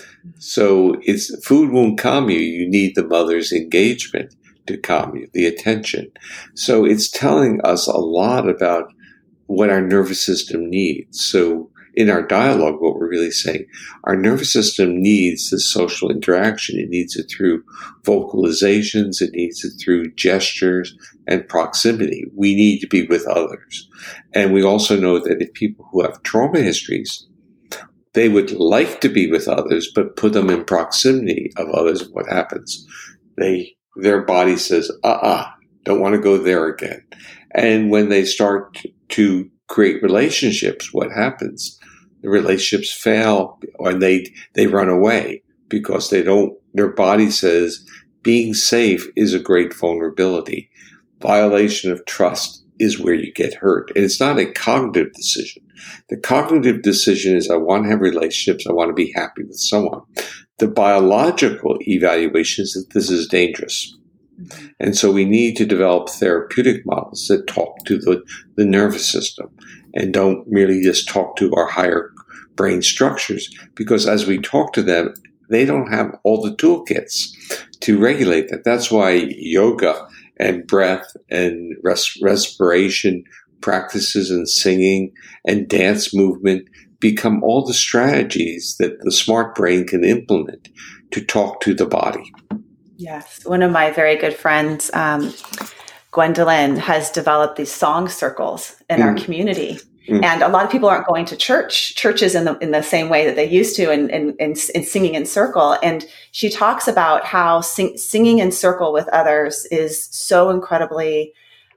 So food won't calm you. You need the mother's engagement to calm you, the attention. So it's telling us a lot about what our nervous system needs. So in our dialogue, what we're really saying, our nervous system needs this social interaction. It needs it through vocalizations. It needs it through gestures and proximity. We need to be with others. And we also know that if people who have trauma histories, they would like to be with others, but put them in proximity of others, what happens? Their body says, don't want to go there again. And when they start to create relationships, what happens? The relationships fail, and they run away because their body says being safe is a great vulnerability. Violation of trust is where you get hurt. And it's not a cognitive decision. The cognitive decision is I want to have relationships. I want to be happy with someone. The biological evaluation is that this is dangerous. And so we need to develop therapeutic models that talk to the nervous system and don't merely just talk to our higher brain structures, because as we talk to them, they don't have all the toolkits to regulate that. That's why yoga and breath and respiration practices and singing and dance movement, become all the strategies that the smart brain can implement to talk to the body. Yes. One of my very good friends, Gwendolyn, has developed these song circles in our community. And a lot of people aren't going to churches in the same way that they used to, and singing in circle. And she talks about how singing in circle with others is so incredibly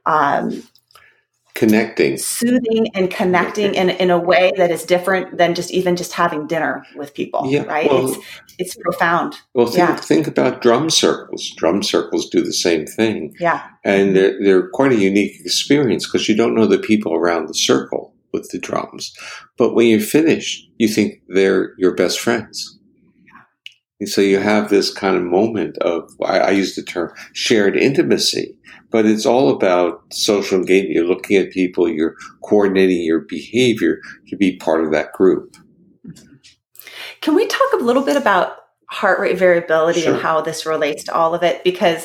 connecting, soothing, and connecting in a way that is different than just having dinner with people. Yeah, right? Well, it's profound. Well, think about drum circles. Drum circles do the same thing. Yeah, and they're quite a unique experience because you don't know the people around the circle with the drums. But when you finish, you think they're your best friends. And so you have this kind of moment of, I use the term shared intimacy, but it's all about social engagement. You're looking at people, you're coordinating your behavior to be part of that group. Can we talk a little bit about heart rate variability Sure. and how this relates to all of it? Because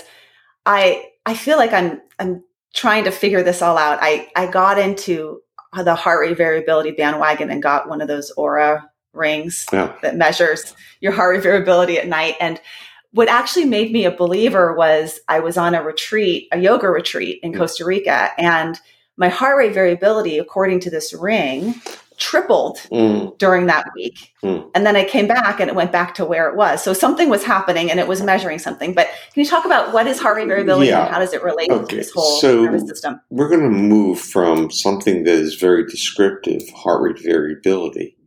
I feel like I'm trying to figure this all out. I got into the heart rate variability bandwagon and got one of those Oura rings that measures your heart rate variability at night. And what actually made me a believer was I was on a yoga retreat in Costa Rica, and my heart rate variability, according to this ring, tripled during that week. And then I came back and it went back to where it was. So something was happening and it was measuring something. But can you talk about what is heart rate variability and how does it relate to this whole nervous system? We're going to move from something that is very descriptive, heart rate variability,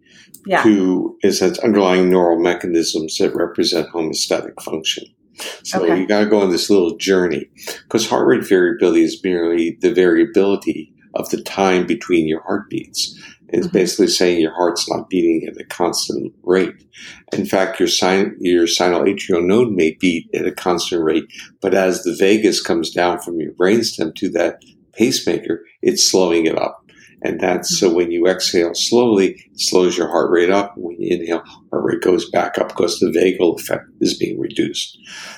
to, in a sense, underlying neural mechanisms that represent homeostatic function. So you got to go on this little journey, because heart rate variability is merely the variability of the time between your heartbeats. It's basically saying your heart's not beating at a constant rate. In fact, your sinoatrial node may beat at a constant rate, but as the vagus comes down from your brainstem to that pacemaker, it's slowing it up. And that's so when you exhale slowly, it slows your heart rate up. When you inhale, heart rate goes back up because the vagal effect is being reduced.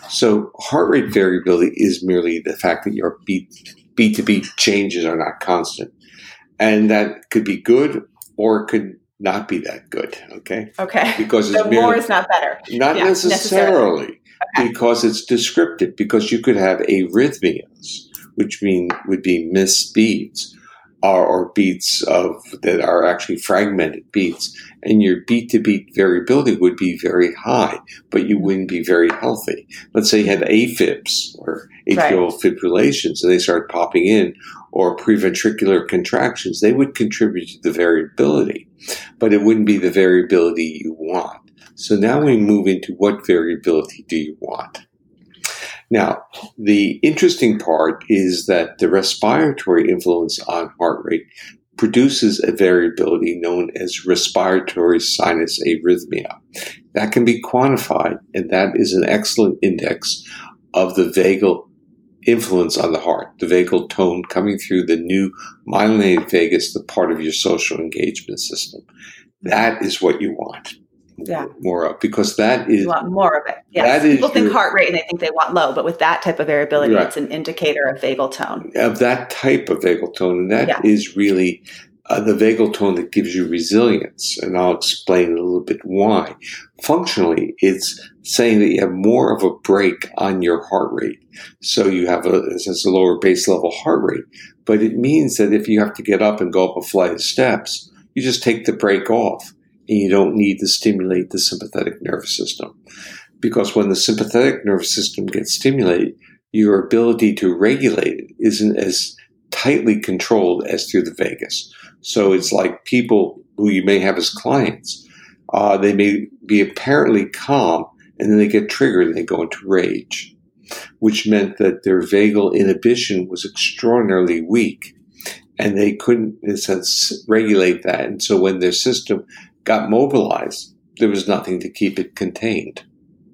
So heart rate variability is merely the fact that your beat-to-beat changes are not constant. And that could be good or it could not be that good, okay? Okay. Because so more is not better. Not necessarily. Because it's descriptive. Because you could have arrhythmias, which would be missed beats, or beats that are actually fragmented beats, and your beat-to-beat variability would be very high, but you wouldn't be very healthy. Let's say you had AFibs or atrial fibrillations, and they start popping in, or preventricular contractions. They would contribute to the variability, but it wouldn't be the variability you want. So now we move into what variability do you want? Now, the interesting part is that the respiratory influence on heart rate produces a variability known as respiratory sinus arrhythmia. That can be quantified, and that is an excellent index of the vagal influence on the heart, the vagal tone coming through the new myelinated vagus, the part of your social engagement system. That is what you want. More of, because that is... You want more of it. Yes. People think heart rate and they think they want low, but with that type of variability, it's an indicator of vagal tone. Of that type of vagal tone. And that is really the vagal tone that gives you resilience. And I'll explain a little bit why. Functionally, it's saying that you have more of a brake on your heart rate. So you have a lower base level heart rate. But it means that if you have to get up and go up a flight of steps, you just take the brake off. And you don't need to stimulate the sympathetic nervous system. Because when the sympathetic nervous system gets stimulated, your ability to regulate it isn't as tightly controlled as through the vagus. So it's like people who you may have as clients, they may be apparently calm, and then they get triggered and they go into rage, which meant that their vagal inhibition was extraordinarily weak, and they couldn't, in a sense, regulate that. And so when their system got mobilized, there was nothing to keep it contained.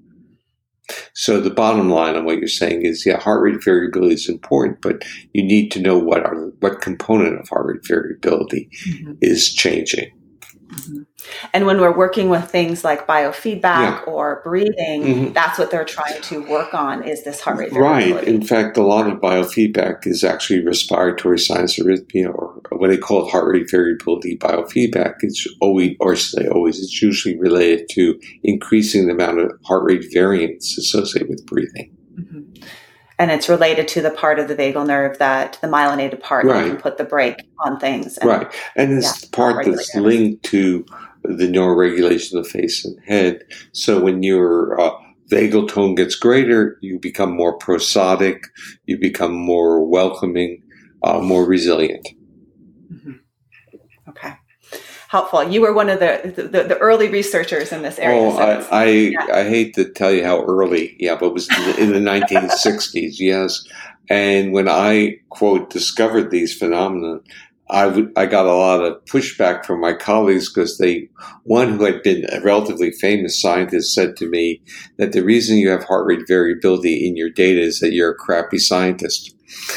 So the bottom line on what you're saying is, heart rate variability is important, but you need to know what component of heart rate variability is changing. Mm-hmm. And when we're working with things like biofeedback or breathing, that's what they're trying to work on, is this heart rate variability. Right. In fact, a lot of biofeedback is actually respiratory sinus arrhythmia, or what they call heart rate variability biofeedback. It's it's usually related to increasing the amount of heart rate variance associated with breathing. Mm-hmm. And it's related to the part of the vagal nerve, that the myelinated part that can put the brake on things. And, and this part that's linked to the neuroregulation of the face and head. So when your vagal tone gets greater, you become more prosodic, you become more welcoming, more resilient. Mm-hmm. Okay. Helpful. You were one of the early researchers in this area. I hate to tell you how early, but it was in the 1960s, yes. And when I, quote, discovered these phenomena, I got a lot of pushback from my colleagues, because one who had been a relatively famous scientist said to me that the reason you have heart rate variability in your data is that you're a crappy scientist.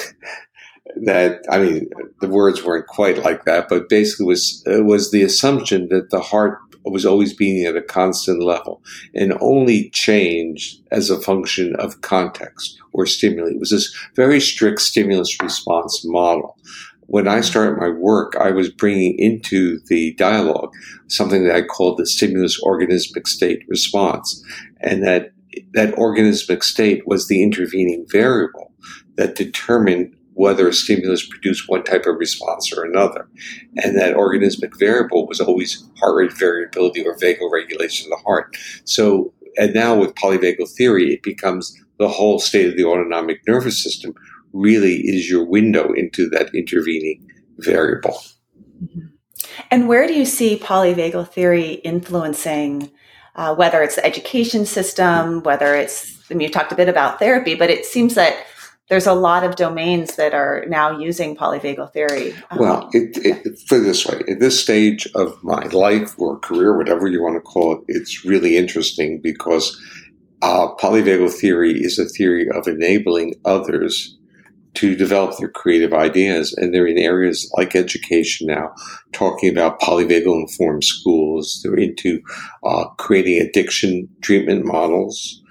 The words weren't quite like that, but basically it was the assumption that the heart was always beating at a constant level and only changed as a function of context or stimuli. It was this very strict stimulus response model. When I started my work, I was bringing into the dialogue something that I called the stimulus organismic state response, and that organismic state was the intervening variable that determined whether a stimulus produced one type of response or another. And that organismic variable was always heart rate variability or vagal regulation of the heart. So, and now with polyvagal theory, it becomes the whole state of the autonomic nervous system really is your window into that intervening variable. Mm-hmm. And where do you see polyvagal theory influencing, whether it's the education system, whether it's, you talked a bit about therapy, but it seems that there's a lot of domains that are now using polyvagal theory. Well, put it this way, at this stage of my life or career, whatever you want to call it, it's really interesting, because polyvagal theory is a theory of enabling others to develop their creative ideas. And they're in areas like education now, talking about polyvagal informed schools. They're into creating addiction treatment models.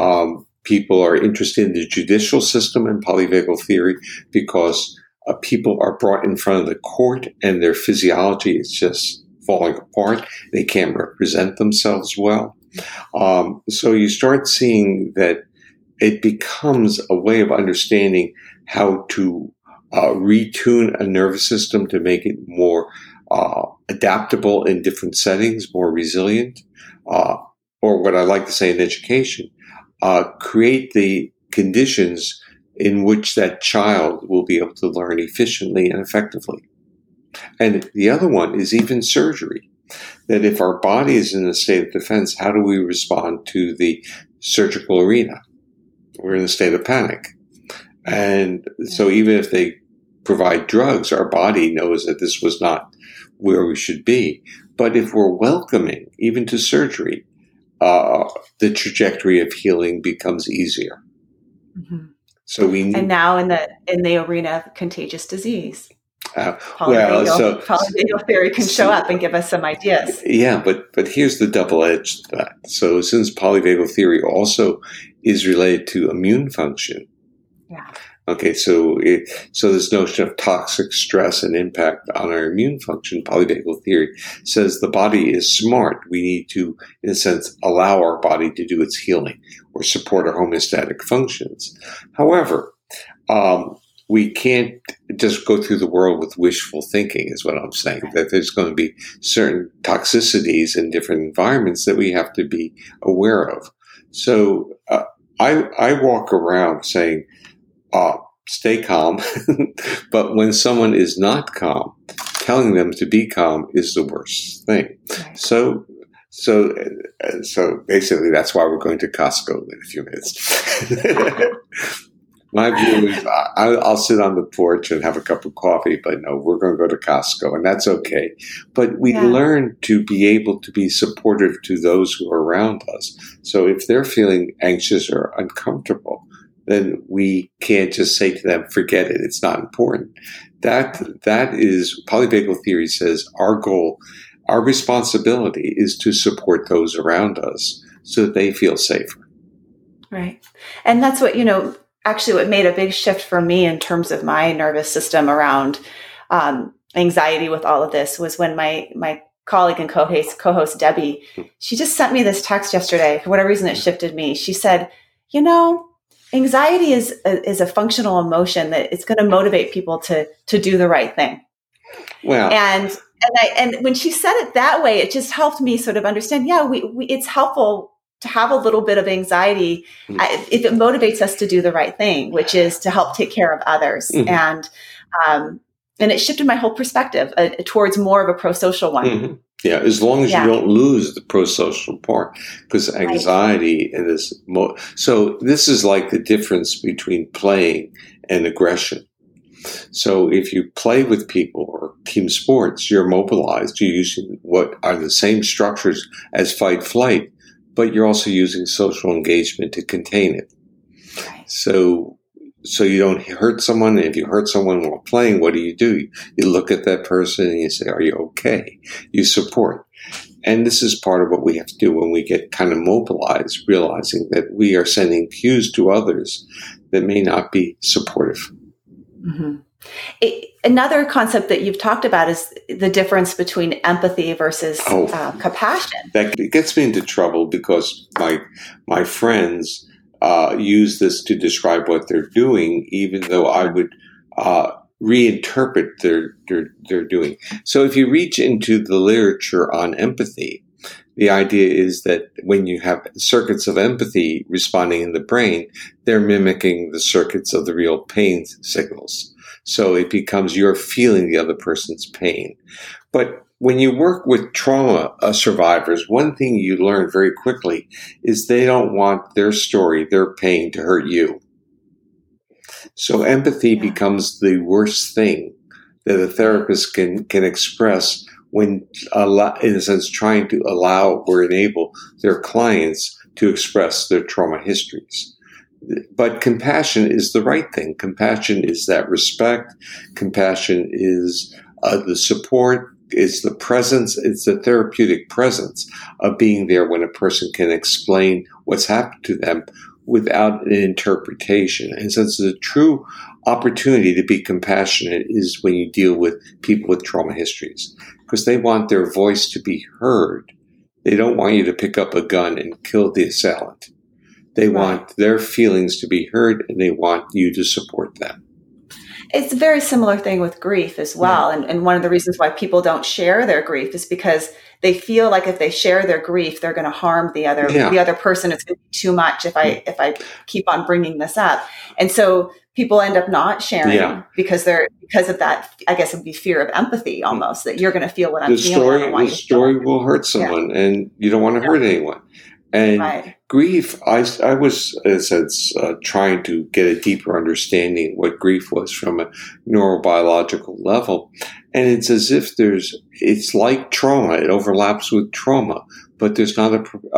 People are interested in the judicial system and polyvagal theory, because people are brought in front of the court and their physiology is just falling apart. They can't represent themselves well. So you start seeing that it becomes a way of understanding how to retune a nervous system to make it more adaptable in different settings, more resilient, or what I like to say in education, create the conditions in which that child will be able to learn efficiently and effectively. And the other one is even surgery. That if our body is in a state of defense, how do we respond to the surgical arena? We're in a state of panic. And so even if they provide drugs, our body knows that this was not where we should be. But if we're welcoming, even to surgery, the trajectory of healing becomes easier. Mm-hmm. So and now in the arena of contagious disease, polyvagal theory can show up and give us some ideas. Yeah, but here's the double edge to that. So since polyvagal theory also is related to immune function, okay, so this notion of toxic stress and impact on our immune function, polyvagal theory says the body is smart. We need to, in a sense, allow our body to do its healing or support our homeostatic functions. However, we can't just go through the world with wishful thinking, is what I'm saying, that there's going to be certain toxicities in different environments that we have to be aware of. So I walk around saying, stay calm. But when someone is not calm, telling them to be calm is the worst thing. So basically that's why we're going to Costco in a few minutes. My view is I'll sit on the porch and have a cup of coffee, but no, we're going to go to Costco, and that's okay. But we learn to be able to be supportive to those who are around us. So if they're feeling anxious or uncomfortable, then we can't just say to them, forget it, it's not important. That is, polyvagal theory says our goal, our responsibility is to support those around us so that they feel safer. Right. And that's what, actually what made a big shift for me in terms of my nervous system around anxiety with all of this was when my colleague and co-host Debbie, she just sent me this text yesterday. For whatever reason, it shifted me. She said, anxiety is a functional emotion that it's going to motivate people to do the right thing. Well, and when she said it that way, it just helped me sort of understand. Yeah, it's helpful to have a little bit of anxiety if it motivates us to do the right thing, which is to help take care of others. And it shifted my whole perspective towards more of a pro-social one. Yeah, as long as you don't lose the pro-social part, because anxiety and this. So this is like the difference between playing and aggression. So if you play with people or team sports, you're mobilized. You're using what are the same structures as fight-flight, but you're also using social engagement to contain it. So you don't hurt someone. And if you hurt someone while playing, what do? You look at that person and you say, are you okay? You support. And this is part of what we have to do when we get kind of mobilized, realizing that we are sending cues to others that may not be supportive. Mm-hmm. Another concept that you've talked about is the difference between empathy versus compassion. That gets me into trouble because my friends use this to describe what they're doing, even though I would reinterpret their doing. So if you reach into the literature on empathy, the idea is that when you have circuits of empathy responding in the brain, they're mimicking the circuits of the real pain signals. So it becomes you're feeling the other person's pain. But when you work with trauma survivors, one thing you learn very quickly is they don't want their story, their pain to hurt you. So empathy becomes the worst thing that a therapist can express when, in a sense, trying to allow or enable their clients to express their trauma histories. But compassion is the right thing. Compassion is that respect. Compassion is the support. It's the presence. It's the therapeutic presence of being there when a person can explain what's happened to them without an interpretation. And since the true opportunity to be compassionate is when you deal with people with trauma histories, because they want their voice to be heard. They don't want you to pick up a gun and kill the assailant. They want their feelings to be heard, and they want you to support them. It's a very similar thing with grief as well. Yeah. And one of the reasons why people don't share their grief is because they feel like if they share their grief, they're going to harm the other person. It's going to be too much if I keep on bringing this up. And so people end up not sharing because of that, I guess it would be fear of empathy almost, that you're going to feel what I'm feeling. The story will hurt someone and you don't want to hurt anyone. And grief, I was, in a sense, trying to get a deeper understanding what grief was from a neurobiological level. And it's as if it's like trauma. It overlaps with trauma, but there's not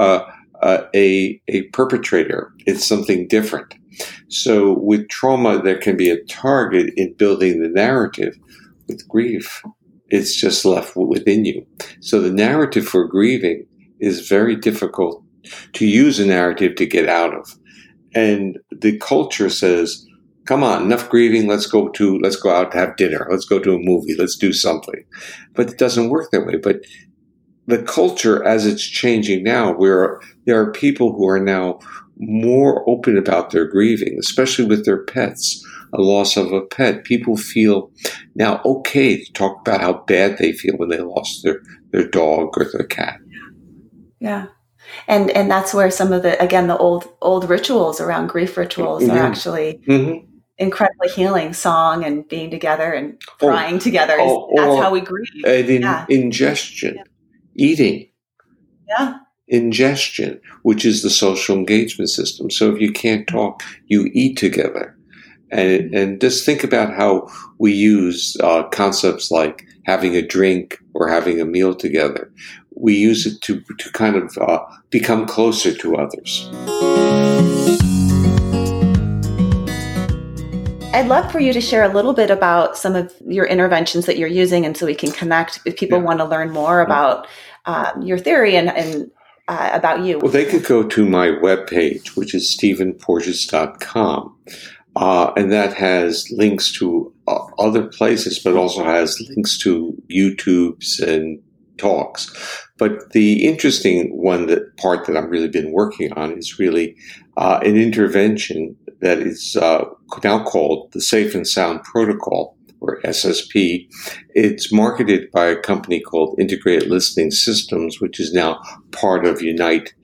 a perpetrator. It's something different. So with trauma, there can be a target in building the narrative. With grief, it's just left within you. So the narrative for grieving is very difficult to use a narrative to get out of. And the culture says, come on, enough grieving, let's go out to have dinner, let's go to a movie, let's do something. But it doesn't work that way. But the culture, as it's changing now, where there are people who are now more open about their grieving, especially with their pets, a loss of a pet. People feel now okay to talk about how bad they feel when they lost their dog or their cat. Yeah. And that's where some of the old rituals around grief rituals are actually incredibly healing. Song and being together and crying together. That's how we grieve. Ingestion, eating. Yeah. Ingestion, which is the social engagement system. So if you can't talk, you eat together. And just think about how we use concepts like having a drink or having a meal together. We use it to kind of become closer to others. I'd love for you to share a little bit about some of your interventions that you're using, and so we can connect if people want to learn more about your theory and about you. Well, they could go to my webpage, which is stephenporges.com. And that has links to other places, but also has links to YouTubes and talks. But the interesting part that I've really been working on is really an intervention that is now called the Safe and Sound Protocol, or SSP. It's marketed by a company called Integrated Listening Systems, which is now part of Unite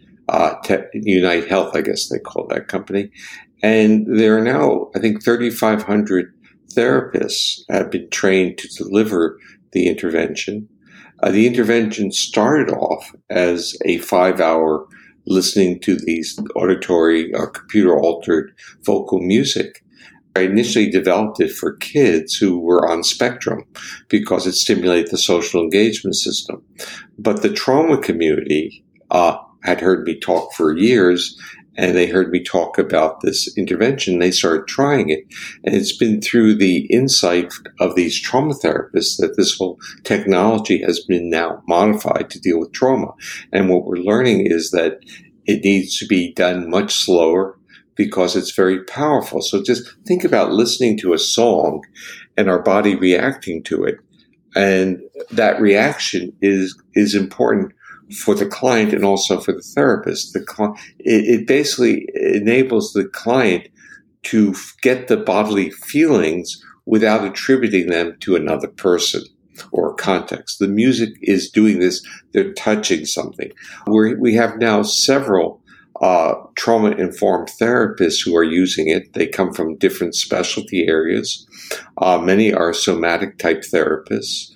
Health, I guess they call that company. And there are now, I think, 3,500 therapists have been trained to deliver the intervention. The intervention started off as a 5-hour listening to these auditory or computer-altered vocal music. I initially developed it for kids who were on spectrum because it stimulated the social engagement system. But the trauma community had heard me talk for years, and they heard me talk about this intervention. They started trying it. And it's been through the insight of these trauma therapists that this whole technology has been now modified to deal with trauma. And what we're learning is that it needs to be done much slower because it's very powerful. So just think about listening to a song and our body reacting to it. And that reaction is important for the client and also for the therapist. It basically enables the client to get the bodily feelings without attributing them to another person or context. The music is doing this. They're touching something. We have now several trauma-informed therapists who are using it. They come from different specialty areas. Many are somatic-type therapists.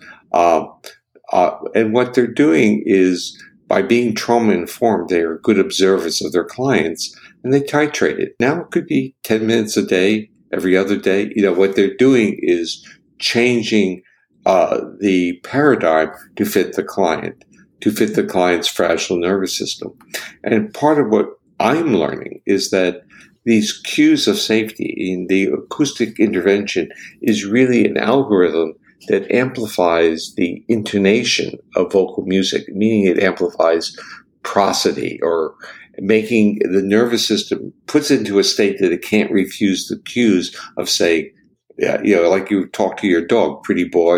And what they're doing is, by being trauma-informed, they are good observers of their clients, and they titrate it. Now it could be 10 minutes a day, every other day. What they're doing is changing the paradigm to fit the client, to fit the client's fragile nervous system. And part of what I'm learning is that these cues of safety in the acoustic intervention is really an algorithm that amplifies the intonation of vocal music, meaning it amplifies prosody, or making the nervous system, puts it into a state that it can't refuse the cues of, say, like you talk to your dog, pretty boy,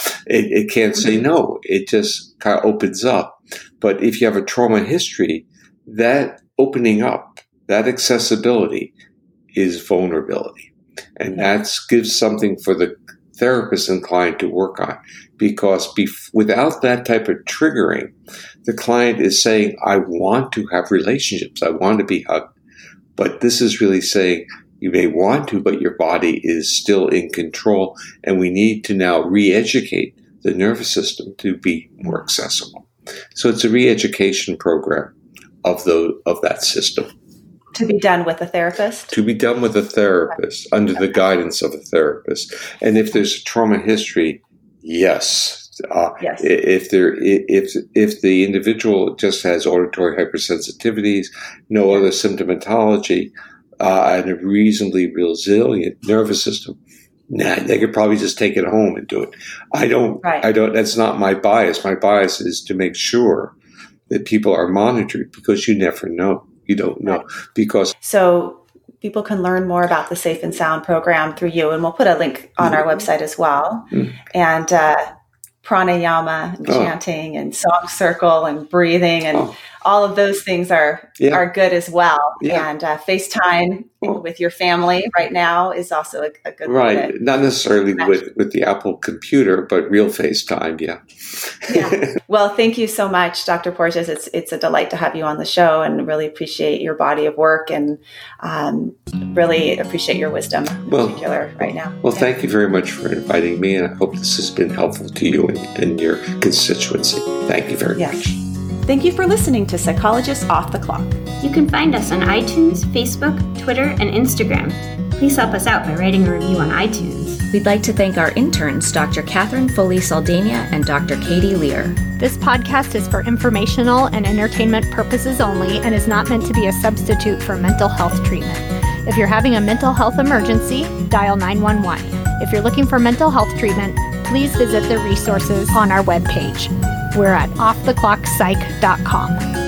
it can't say no. It just kind of opens up. But if you have a trauma history, that opening up, that accessibility is vulnerability. And that gives something for the therapist and client to work on, because without that type of triggering, the client is saying, I want to have relationships. I want to be hugged. But this is really saying, you may want to, but your body is still in control. And we need to now re-educate the nervous system to be more accessible. So it's a re-education program of that system. To be done with a therapist? To be done with a therapist, under the guidance of a therapist. And if there's a trauma history, yes. Yes. If the individual just has auditory hypersensitivities, no other symptomatology, and a reasonably resilient nervous system, they could probably just take it home and do it. I don't, that's not my bias. My bias is to make sure that people are monitored, because you never know. You don't know. So people can learn more about the Safe and Sound program through you, and we'll put a link on our website as well. And pranayama and chanting and song circle and breathing and all of those things are good as well. And FaceTime with your family right now is also a good way. Not necessarily with the Apple computer, but real FaceTime. Yeah. Well, thank you so much, Dr. Porges. It's a delight to have you on the show, and really appreciate your body of work, and really appreciate your wisdom in particular right now. Well, thank you very much for inviting me, and I hope this has been helpful to you and your constituency. Thank you very much. Thank you for listening to Psychologists Off the Clock. You can find us on iTunes, Facebook, Twitter, and Instagram. Please help us out by writing a review on iTunes. We'd like to thank our interns, Dr. Catherine Foley-Saldana and Dr. Katie Lear. This podcast is for informational and entertainment purposes only, and is not meant to be a substitute for mental health treatment. If you're having a mental health emergency, dial 911. If you're looking for mental health treatment, please visit the resources on our webpage. We're at offtheclockpsych.com.